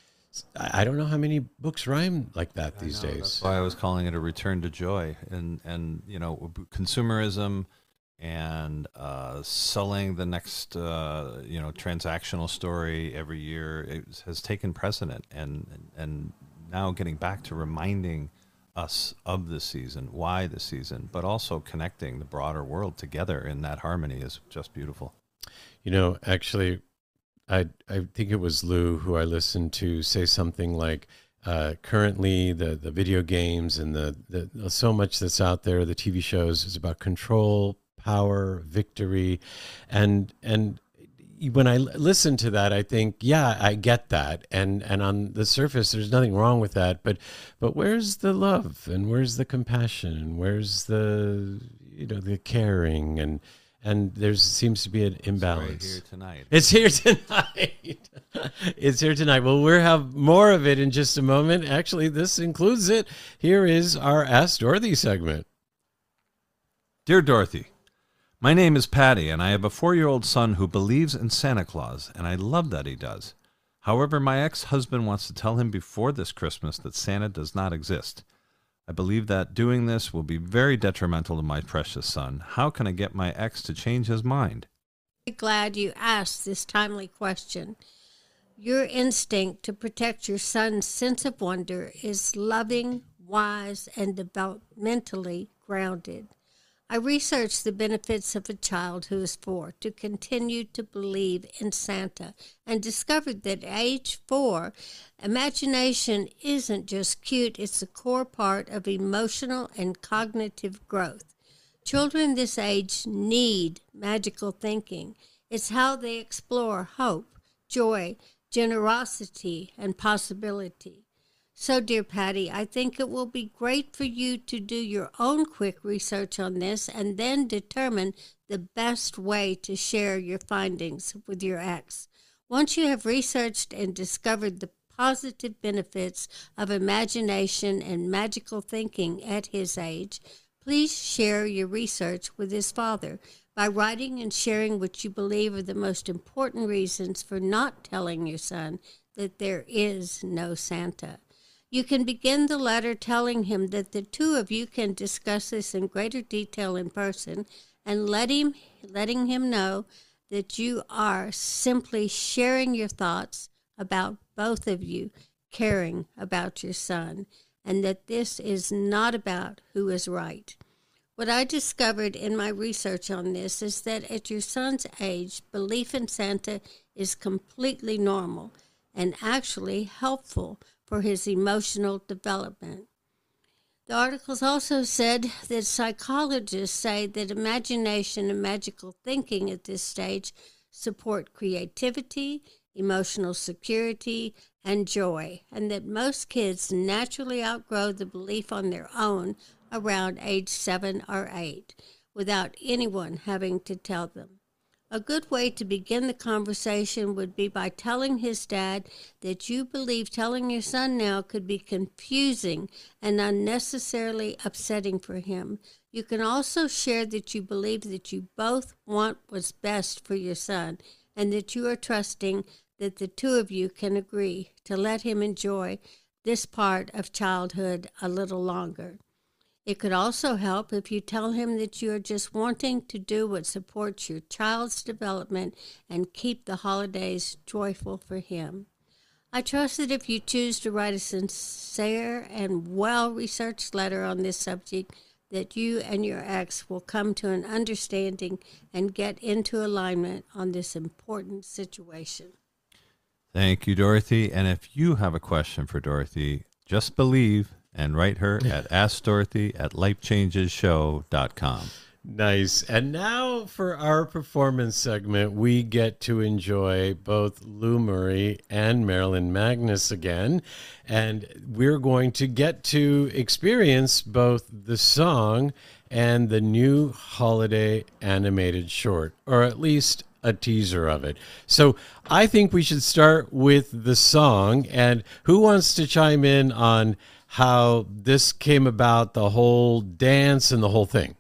I I don't know how many books rhyme like that these I know, days. That's why I was calling it a return to joy. And, and you know, consumerism and uh, selling the next, uh, you know, transactional story every year it has taken precedent. And, and, and now getting back to reminding us of the season, why the season, but also connecting the broader world together in that harmony is just beautiful. You know, actually, I I think it was Lou who I listened to say something like, uh, currently the, the video games and the, the so much that's out there, the T V shows, is about control, power, victory, and and when I l- listen to that, I think, yeah, I get that, and and on the surface, there's nothing wrong with that, but but where's the love, and where's the compassion, and where's the, you know, the caring, and and there seems to be an imbalance. Right here tonight. It's here tonight. It's here tonight. Well, we'll have more of it in just a moment. Actually, this includes it. Here is our Ask Dorothy segment. Dear Dorothy, my name is Patty, and I have a four-year-old son who believes in Santa Claus, and I love that he does. However, my ex-husband wants to tell him before this Christmas that Santa does not exist. I believe that doing this will be very detrimental to my precious son. How can I get my ex to change his mind? Glad you asked this timely question. Your instinct to protect your son's sense of wonder is loving, wise, and developmentally grounded. I researched the benefits of a child who is four to continue to believe in Santa and discovered that at age four, imagination isn't just cute, it's a core part of emotional and cognitive growth. Children this age need magical thinking. It's how they explore hope, joy, generosity, and possibility. So, dear Patty, I think it will be great for you to do your own quick research on this and then determine the best way to share your findings with your ex. Once you have researched and discovered the positive benefits of imagination and magical thinking at his age, please share your research with his father by writing and sharing what you believe are the most important reasons for not telling your son that there is no Santa. You can begin the letter telling him that the two of you can discuss this in greater detail in person, and let him, letting him know that you are simply sharing your thoughts about both of you caring about your son, and that this is not about who is right. What I discovered in my research on this is that at your son's age, belief in Santa is completely normal and actually helpful for his emotional development. The articles also said that psychologists say that imagination and magical thinking at this stage support creativity, emotional security, and joy, and that most kids naturally outgrow the belief on their own around age seven or eight without anyone having to tell them. A good way to begin the conversation would be by telling his dad that you believe telling your son now could be confusing and unnecessarily upsetting for him. You can also share that you believe that you both want what's best for your son and that you are trusting that the two of you can agree to let him enjoy this part of childhood a little longer. It could also help if you tell him that you are just wanting to do what supports your child's development and keep the holidays joyful for him. I trust that if you choose to write a sincere and well-researched letter on this subject, that you and your ex will come to an understanding and get into alignment on this important situation. Thank you, Dorothy. And if you have a question for Dorothy, just believe and write her at askdorothy at life changes show dot com. Nice. And now for our performance segment, we get to enjoy both Lou Murray and Marilyn Magnus again. And we're going to get to experience both the song and the new holiday animated short, or at least a teaser of it. So I think we should start with the song. And who wants to chime in on how this came about, the whole dance and the whole thing?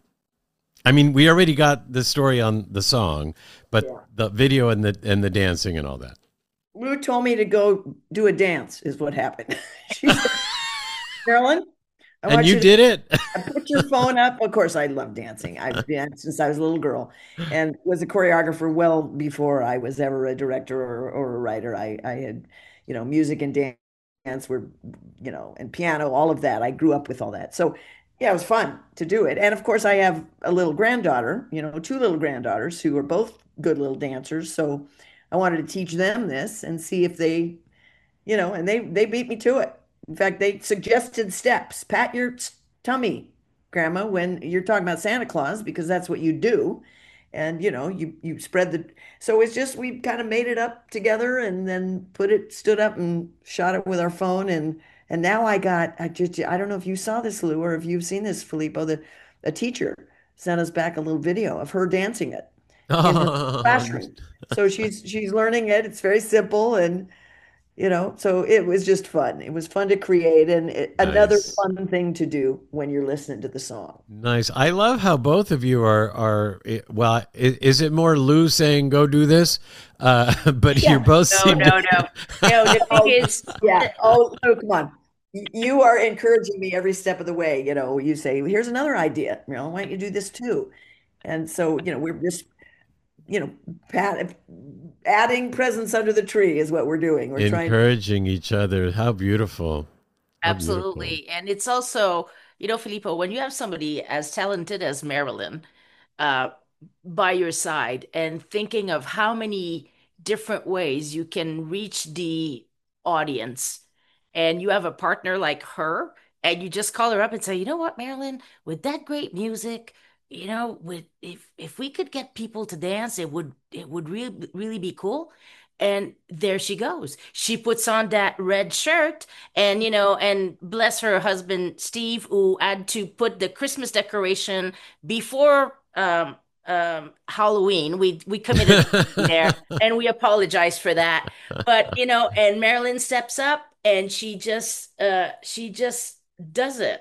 I mean, we already got the story on the song, but yeah. the video and the and the dancing and all that. Lou told me to go do a dance is what happened. She said, Marilyn, I and want you, you did to, it. I put your phone up. Of course, I love dancing. I've danced since I was a little girl and was a choreographer well before I was ever a director or, or a writer. I, I had, you know, music and dance. Dance were, you know, and piano, all of that. I grew up with all that. So, yeah, it was fun to do it. And of course, I have a little granddaughter, you know, two little granddaughters who are both good little dancers. So I wanted to teach them this and see if they, you know, and they, they beat me to it. In fact, they suggested steps. Pat your tummy, Grandma, when you're talking about Santa Claus, because that's what you do. And, you know, you, you spread the, so it's just, we kind of made it up together and then put it, stood up and shot it with our phone. And, and now I got, I just, I don't know if you saw this, Lou, or if you've seen this, Filippo, that a teacher sent us back a little video of her dancing it in her classroom. So she's, she's learning it. It's very simple. And, you know, so it was just fun. It was fun to create and it, nice. Another fun thing to do when you're listening to the song. Nice. I love how both of you are, are well, is, is it more Lou saying, go do this? Uh, but yeah. You're both No, seem no, to... no. No, the thing is... Yeah. Oh, Lou, come on. You are encouraging me every step of the way. You know, you say, here's another idea. You know, why don't you do this too? And so, you know, we're just... you know, pat, adding presents under the tree is what we're doing. We're encouraging trying... each other. How beautiful. How Absolutely. beautiful. And it's also, you know, Filippo, when you have somebody as talented as Marilyn uh, by your side and thinking of how many different ways you can reach the audience, and you have a partner like her, and you just call her up and say, you know what, Marilyn, with that great music, you know, with if if we could get people to dance, it would it would really really be cool. And there she goes. She puts on that red shirt, and you know, and bless her husband Steve, who had to put the Christmas decoration before um um Halloween. We we committed there, and we apologize for that. But you know, and Marilyn steps up, and she just uh she just does it.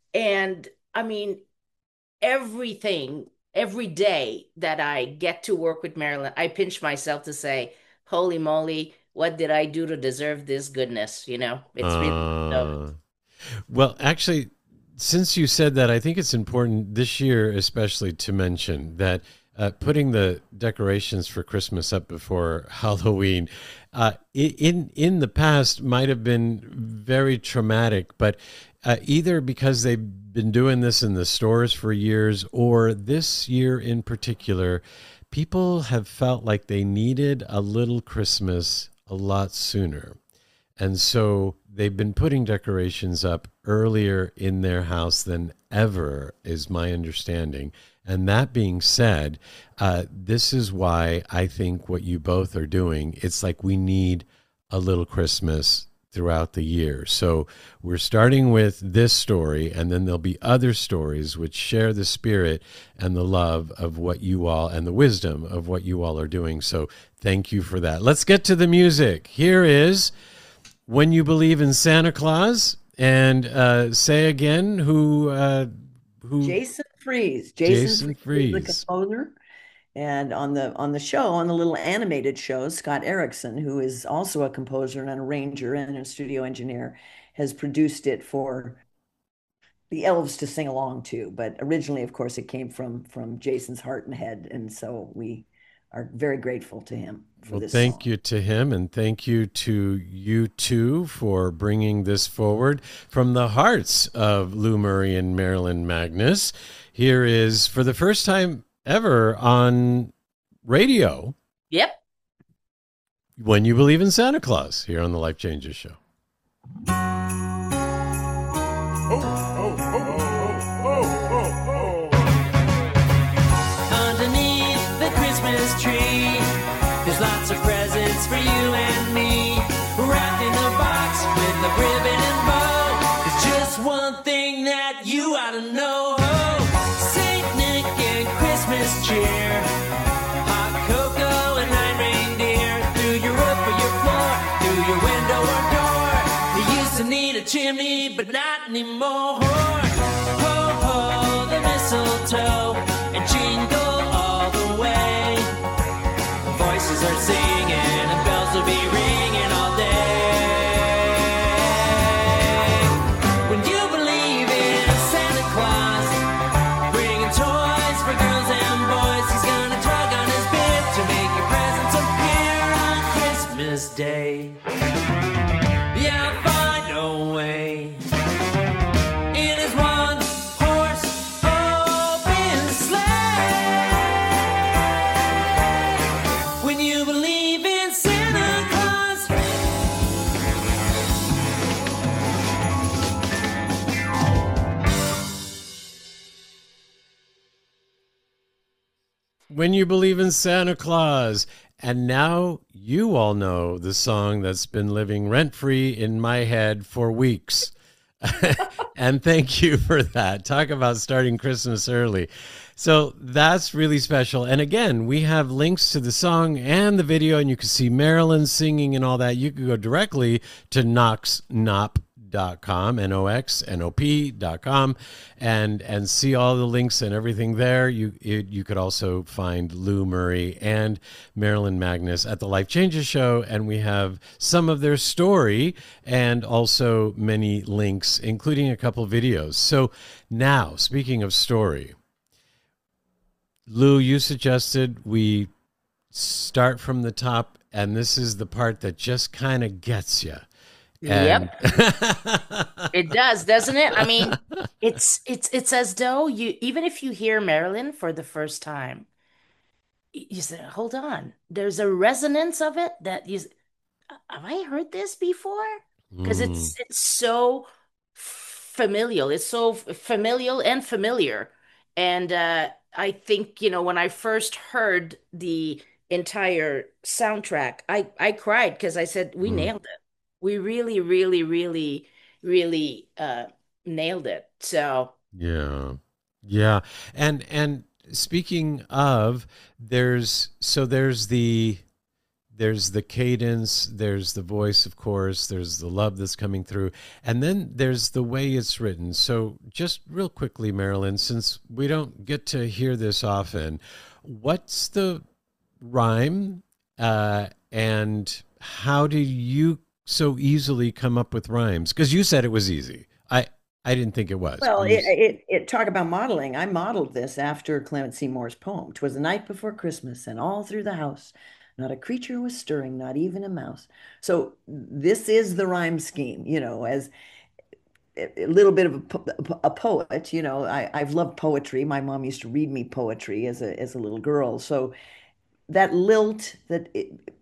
And I mean, everything, every day that I get to work with Marilyn, I pinch myself to say, holy moly, what did I do to deserve this goodness? You know, it's uh, really no. Well, actually, since you said that, I think it's important this year, especially to mention that uh, putting the decorations for Christmas up before Halloween, uh, in in the past might have been very traumatic, but uh, either because they've been doing this in the stores for years, or this year in particular, people have felt like they needed a little Christmas a lot sooner. And so they've been putting decorations up earlier in their house than ever, is my understanding. And that being said, uh, this is why I think what you both are doing, it's like we need a little Christmas throughout the year. So we're starting with this story, and then there'll be other stories which share the spirit and the love of what you all and the wisdom of what you all are doing. So thank you for that. Let's get to the music. Here is When You Believe in Santa Claus. And uh, say again who uh, who Jason Fries. Jason, Jason Fries, the Fries. composer. And on the on the show, on the little animated show, Scott Erickson, who is also a composer and an arranger and a studio engineer, has produced it for the elves to sing along to. But originally, of course, it came from from Jason's heart and head, and so we are very grateful to him for Well, this thank song. you to him, and thank you to you two for bringing this forward from the hearts of Lou Murray and Marilyn Magnus. Here is, for the first time ever on radio, Yep. When You Believe in Santa Claus, here on the Life Changes Show. Underneath the Christmas tree, there's lots of presents for you and me. Wrapped in a box with a ribbon and bow. There's just one thing that you ought to know. Saint Nick and Christmas cheer. Hot cocoa and nine reindeer. Through your roof or your floor, through your window or door. You used to need a chimney, but not anymore. Ho, ho, the mistletoe, and jingle all the way. Voices are singing and bells will be ringing all day. When you believe in Santa Claus, bringing toys for girls and boys, he's gonna tug on his bit to make your presents appear on Christmas Day. Yeah, find a way. In his one horse open sleigh. When you believe in Santa Claus. When You Believe in Santa Claus. And now you all know the song that's been living rent-free in my head for weeks. And thank you for that. Talk about starting Christmas early. So that's really special. And again, we have links to the song and the video, and you can see Marilyn singing and all that. You can go directly to nox nop dot com, N O X N O P dot com, and and see all the links and everything there. You it, you could also find Lou Murray and Marilyn Magnus at the Life Changes Show, and we have some of their story and also many links, including a couple videos. So now, speaking of story, Lou, you suggested we start from the top, and this is the part that just kind of gets you. And Yep. It does, doesn't it? I mean, it's it's it's as though you, even if you hear Marilyn for the first time, y- you say, "Hold on." There's a resonance of it that you, s- have I heard this before? Because Mm, it's it's so familial. It's so f- familial and familiar. And uh, I think, you know, when I first heard the entire soundtrack, I I cried because I said, "We mm. nailed it. We really, really, really, really uh, nailed it." So, Yeah. Yeah. And and speaking of, there's so there's the there's the cadence, there's the voice, of course, there's the love that's coming through, and then there's the way it's written. So just real quickly, Marilyn, since we don't get to hear this often, what's the rhyme, uh, and how do you so easily come up with rhymes? Because you said it was easy. I I didn't think it was. Well, You it, s- it, it talk about modeling. I modeled this after Clement Seymour's poem. "'Twas the night before Christmas, and all through the house, not a creature was stirring, not even a mouse." So this is the rhyme scheme, you know, as a a little bit of a, po- a poet. You know, I, I've loved poetry. My mom used to read me poetry as a as a little girl. So that lilt that it,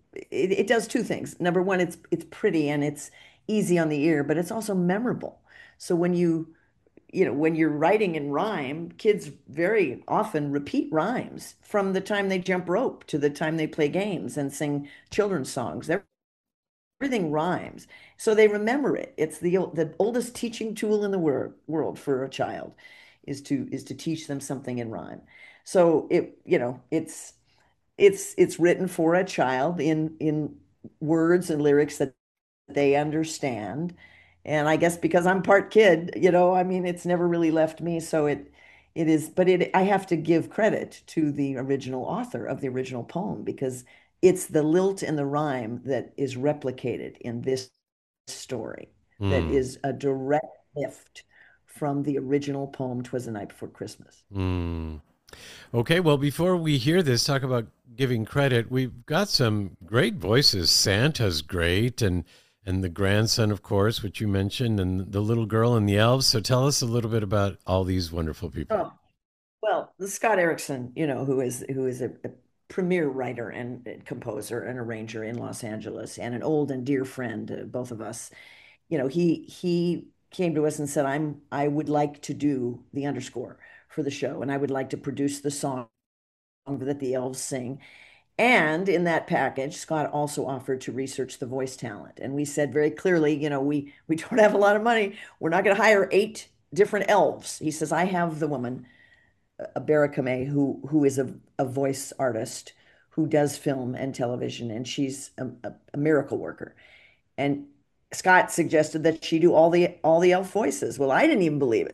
it, it does two things. Number one, it's it's pretty and it's easy on the ear, but it's also memorable. So when you you know, when you're writing in rhyme, kids very often repeat rhymes from the time they jump rope to the time they play games and sing children's songs. Everything rhymes. So they remember it. It's the the oldest teaching tool in the wor world for a child is to is to teach them something in rhyme. So it, you know, it's it's it's written for a child in in words and lyrics that they understand. And I guess because I'm part kid, you know, I mean, it's never really left me. So it it is, but it I have to give credit to the original author of the original poem because it's the lilt and the rhyme that is replicated in this story that Mm, is a direct lift from the original poem, "'Twas the Night Before Christmas." mm. Okay, well, before we hear this, talk about giving credit. We've got some great voices. Santa's great, and and the grandson, of course, which you mentioned, and the little girl and the elves. So tell us a little bit about all these wonderful people. Oh, well, the Scott Erickson, you know, who is who is a, a premier writer and, and composer and arranger in Los Angeles, and an old and dear friend, uh, both of us. You know, he he came to us and said, "I'm I would like to do the underscore for the show, and I would like to produce the song that the elves sing." And in that package, Scott also offered to research the voice talent. And we said very clearly, you know, we we don't have a lot of money. We're not going to hire eight different elves. He says, I have the woman, uh, Baraka May, who who is a, a voice artist who does film and television, and she's a, a, a miracle worker. And Scott suggested that she do all the all the elf voices. Well, I didn't even believe it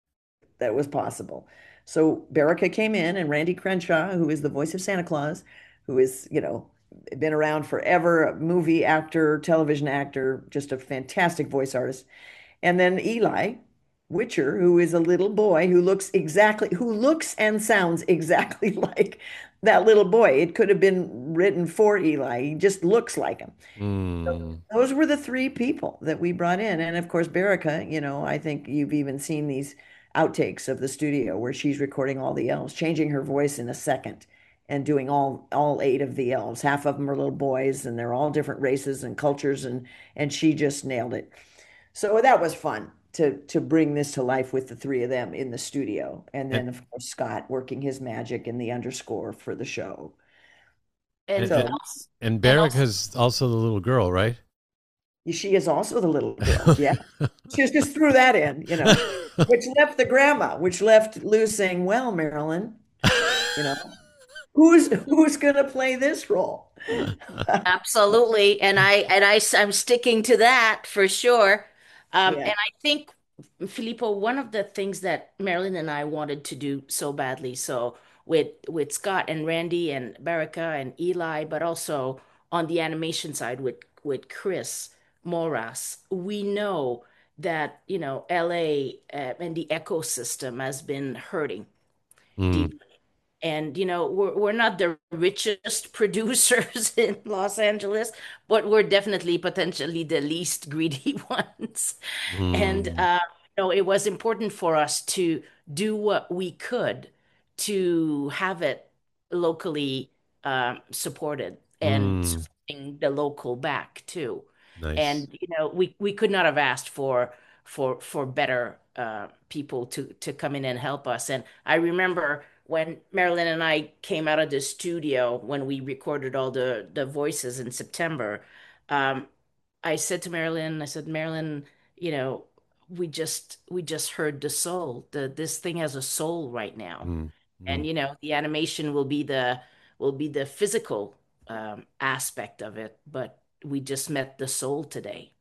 that was possible. So Baraka came in, and Randy Crenshaw, who is the voice of Santa Claus, who is, you know, been around forever, a movie actor, television actor, just a fantastic voice artist. And then Eli Witcher, who is a little boy who looks exactly, who looks and sounds exactly like that little boy. It could have been written for Eli. He just looks like him. So Mm, those were the three people that we brought in. And of course, Baraka, you know, I think you've even seen these outtakes of the studio where she's recording all the elves, changing her voice in a second and doing all all eight of the elves. Half of them are little boys and they're all different races and cultures and and she just nailed it. So that was fun to to bring this to life with the three of them in the studio. And and then of course Scott working his magic in the underscore for the show. and And So and, also, and and Barrick also has also the little girl, right? she is also the little girl. Yeah. She just threw that in, you know, which left the grandma, which left Lou saying, "Well, Marilyn, you know, who's who's gonna play this role?" absolutely, and I and I I'm sticking to that for sure. Um, and Yeah. I think, Filippo, one of the things that Marilyn and I wanted to do so badly, so with with Scott and Randy and Baraka and Eli, but also on the animation side with with Chris Moras, we know that, you know, L A, uh, and the ecosystem has been hurting Mm, deeply. And you know, we're we're not the richest producers in Los Angeles, but we're definitely potentially the least greedy ones. And mm, uh, you know, it was important for us to do what we could to have it locally um, supported and mm. supporting the local back too. Nice. And you know, we we could not have asked for for for better uh, people to to come in and help us. And I remember when Marilyn and I came out of the studio when we recorded all the the voices in September. Um, I said to Marilyn, I said, Marilyn, you know, we just we just heard the soul. The this thing has a soul right now. Mm, And mm, you know, the animation will be the will be the physical um, aspect of it, but we just met the soul today.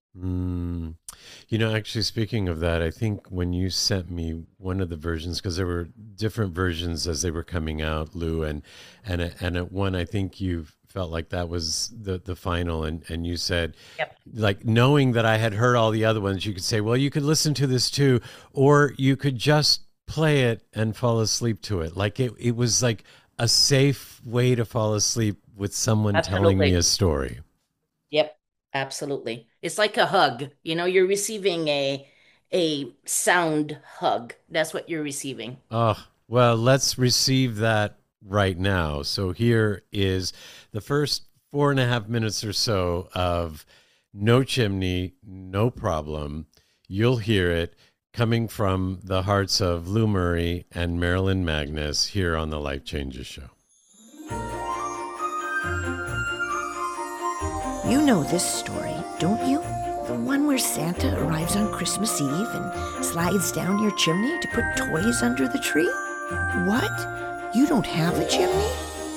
mm. You know, actually, speaking of that, I think when you sent me one of the versions, because there were different versions as they were coming out, Lou, and and a- and at one, I think you felt like that was the the final, and and you said, Yep. like, knowing that I had heard all the other ones, you could say, well, you could listen to this too, or you could just play it and fall asleep to it. Like it, it was like a safe way to fall asleep with someone telling me Absolutely. a story. Yep, absolutely. It's like a hug. You know, you're receiving a a sound hug. That's what you're receiving. Oh, well, let's receive that right now. So here is the first four and a half minutes or so of no chimney, no problem. You'll hear it coming from the hearts of Lou Murray and Marilyn Magnus here on the Life Changes Show. You know this story, don't you? The one where Santa arrives on Christmas Eve and slides down your chimney to put toys under the tree? What? You don't have a chimney?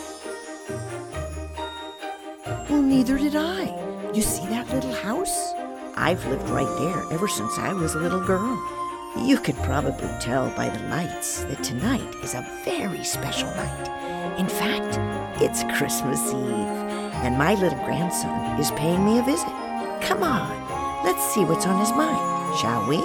Well, neither did I. You see that little house? I've lived right there ever since I was a little girl. You could probably tell by the lights that tonight is a very special night. In fact, it's Christmas Eve, and my little grandson is paying me a visit. Come on, let's see what's on his mind, shall we?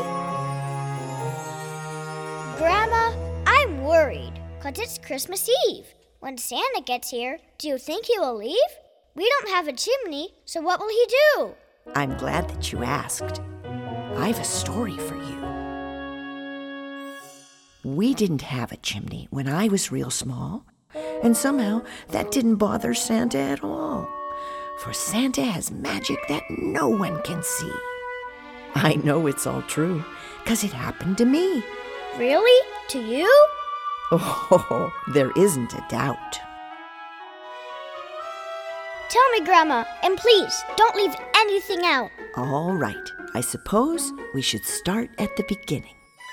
Grandma, I'm worried, because it's Christmas Eve. When Santa gets here, do you think he will leave? We don't have a chimney, so what will he do? I'm glad that you asked. I've a story for you. We didn't have a chimney when I was real small, and somehow that didn't bother Santa at all. For Santa has magic that no one can see. I know it's all true, because it happened to me. Really? To you? Oh, there isn't a doubt. Tell me, Grandma, and please, don't leave anything out. All right, I suppose we should start at the beginning.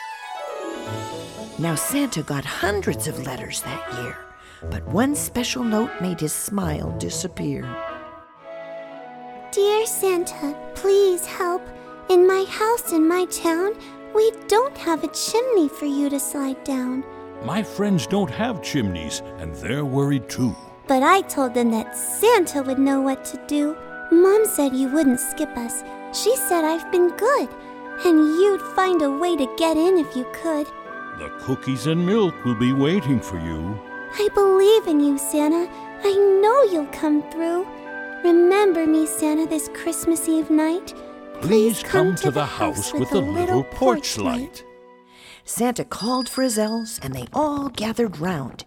Now, Santa got hundreds of letters that year, but one special note made his smile disappear. Dear Santa, please help. In my house in my town, we don't have a chimney for you to slide down. My friends don't have chimneys, and they're worried too. But I told them that Santa would know what to do. Mom said you wouldn't skip us. She said I've been good, and you'd find a way to get in if you could. The cookies and milk will be waiting for you. I believe in you, Santa. I know you'll come through. Remember me, Santa, this Christmas Eve night. Please come to the house with a little porch light. Santa called for his elves, and they all gathered round.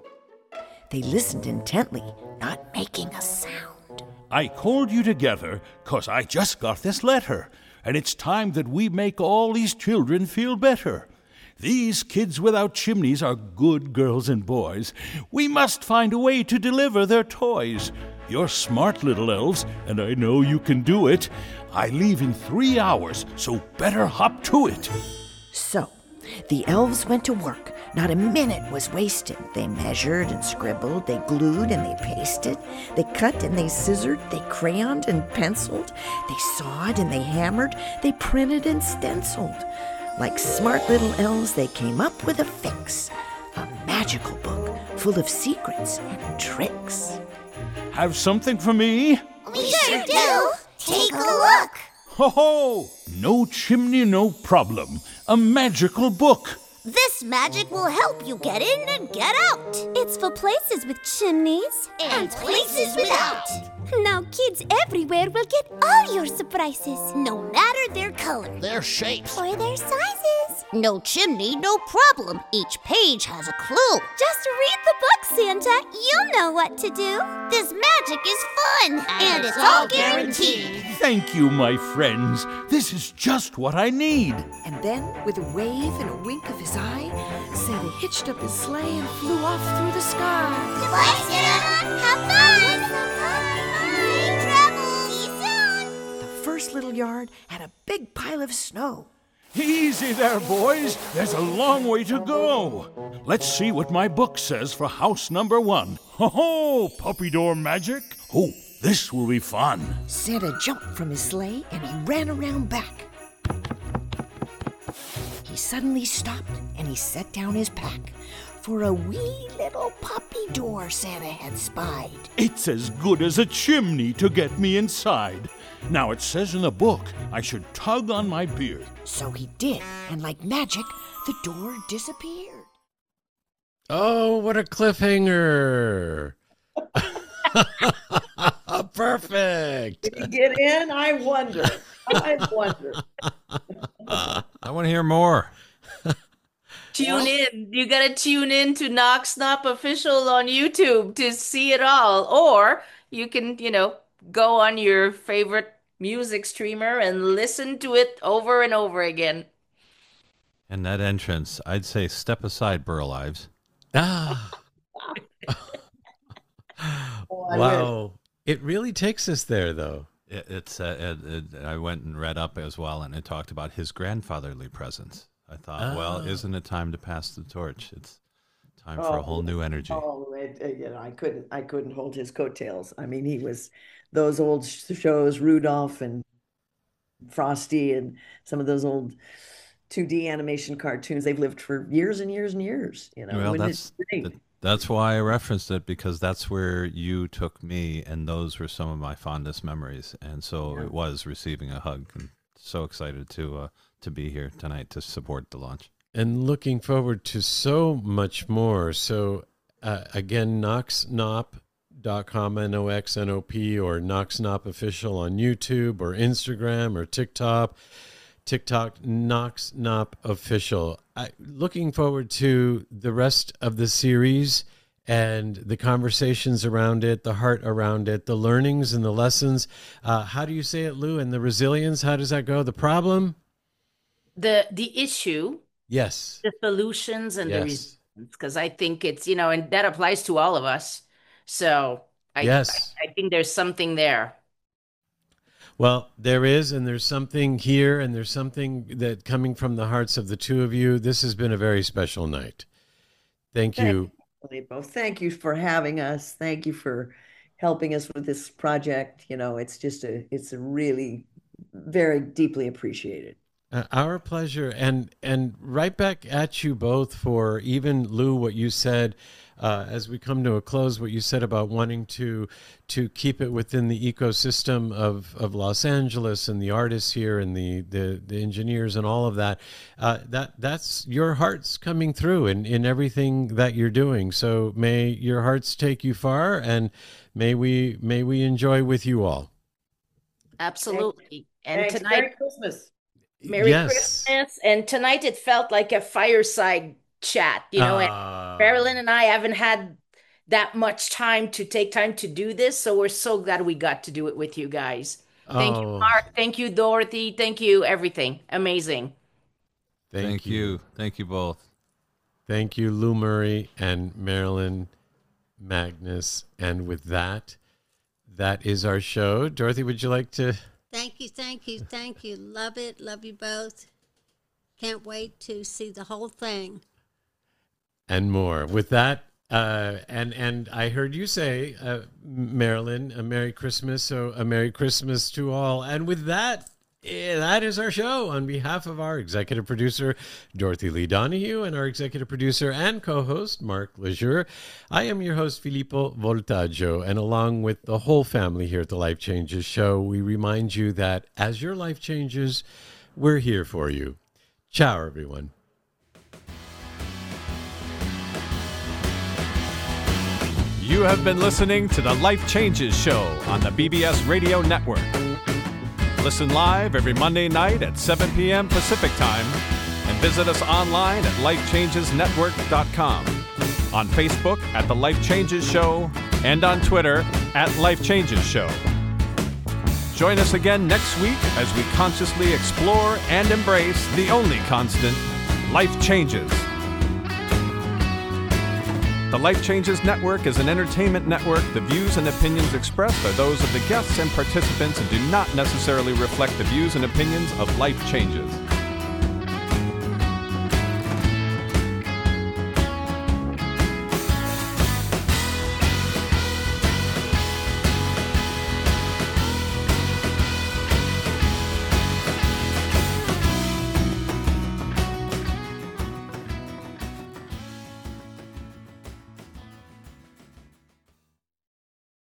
They listened intently, not making a sound. I called you together 'cause I just got this letter, and it's time that we make all these children feel better. These kids without chimneys are good girls and boys. We must find a way to deliver their toys. You're smart little elves, and I know you can do it. I leave in three hours, so better hop to it. So, the elves went to work. Not a minute was wasted. They measured and scribbled, they glued and they pasted, they cut and they scissored, they crayoned and penciled, they sawed and they hammered, they printed and stenciled. Like smart little elves, they came up with a fix, a magical book full of secrets and tricks. Have something for me? We sure do. Take a look. Ho ho! No chimney, no problem. A magical book. This magic will help you get in and get out. It's for places with chimneys And places without. Now kids everywhere will get all your surprises, no matter their color, Their shapes. or their sizes. No chimney, no problem. Each page has a clue. Just read the book, Santa. You'll know what to do. This magic is fun. And it's all guaranteed. Thank you, my friends. This is just what I need. And then, with a wave and a wink of his eye, Santa hitched up his sleigh and flew off through the sky. Goodbye, Santa. Have fun. Safe travels. See you soon. The first little yard had a big pile of snow. Easy there, boys. There's a long way to go. Let's see what my book says for house number one. Ho ho! Puppy door magic. Oh, this will be fun. Santa jumped from his sleigh and he ran around back. He suddenly stopped and he set down his pack. For a wee little puppy door Santa had spied. It's as good as a chimney to get me inside. Now it says in the book I should tug on my beard. So he did, and like magic, the door disappeared. Oh, what a cliffhanger. Perfect. Did he get in? I wonder. I wonder. I want to hear more. Tune in. You got to tune in to Knock Snop Official on YouTube to see it all. Or you can, you know, go on your favorite music streamer and listen to it over and over again. And that entrance, I'd say step aside, Burl Ives. Ah. Oh, I Wow. wish. It really takes us there, though. It, it's uh, it, it, I went and read up as well, and it talked about his grandfatherly presence. I thought, well, Oh. isn't it time to pass the torch? It's time for a whole new energy. Oh, it, it- you know, I couldn't, I couldn't hold his coattails. I mean, he was those old sh- shows, Rudolph and Frosty, and some of those old two D animation cartoons. They've lived for years and years and years. You know, Well, Wouldn't it that's be great? that- that's why I referenced it, because that's where you took me, and those were some of my fondest memories. And so Yeah. it was receiving a hug. And so excited to uh, to be here tonight to support the launch. And looking forward to so much more. So, uh, again, Nox Nop dot com, N O X N O P, or Nox Nop Official on YouTube or Instagram or TikTok. TikTok, Nox Nop Official. I, looking forward to the rest of the series and the conversations around it, the heart around it, the learnings and the lessons. Uh, how do you say it, Lou? And the resilience, how does that go? The problem? The the issue, Yes. the solutions, and the Yes. resistance, because I think it's, you know, and that applies to all of us. So I, Yes. I, I think there's something there. Well, there is, and there's something here, and there's something that coming from the hearts of the two of you. This has been a very special night. Thank you. Filippo, thank you for having us. Thank you for helping us with this project. You know, it's just a, it's a really very deeply appreciated. Uh, our pleasure, and and right back at you both for even Lou, what you said uh, as we come to a close. What you said about wanting to to keep it within the ecosystem of, of Los Angeles and the artists here and the the, the engineers and all of that. Uh, that that's your hearts coming through in, in everything that you're doing. So may your hearts take you far, and may we may we enjoy with you all. Absolutely. And Thanks. tonight, Merry Christmas. Merry Yes. Christmas. And tonight it felt like a fireside chat, you know, and Ah. Marilyn and I haven't had that much time to take time to do this. So we're so glad we got to do it with you guys. Thank you, Oh. Mark. Thank you, Dorothy. Thank you, everything. Amazing. Thank, you. Thank you both. Thank you, Lou Murray and Marilyn Magnus. And with that, that is our show. Dorothy, would you like to? Thank you, thank you, thank you. Love it. Love you both. Can't wait to see the whole thing. And more. With that, uh, and and I heard you say, uh, Marilyn, a Merry Christmas. So a Merry Christmas to all. And with that, eh, that is our show. On behalf of our executive producer, Dorothy Lee Donahue, and our executive producer and co-host, Mark Lejeune, I am your host, Filippo Voltaggio. And along with the whole family here at the Life Changes Show, we remind you that as your life changes, we're here for you. Ciao, everyone. You have been listening to the Life Changes Show on the B B S Radio Network. Listen live every Monday night at seven p.m. Pacific Time, and visit us online at life changes network dot com, on Facebook at The Life Changes Show, and on Twitter at Life Changes Show. Join us again next week as we consciously explore and embrace the only constant, life changes. The Life Changes Network is an entertainment network. The views and opinions expressed are those of the guests and participants and do not necessarily reflect the views and opinions of Life Changes.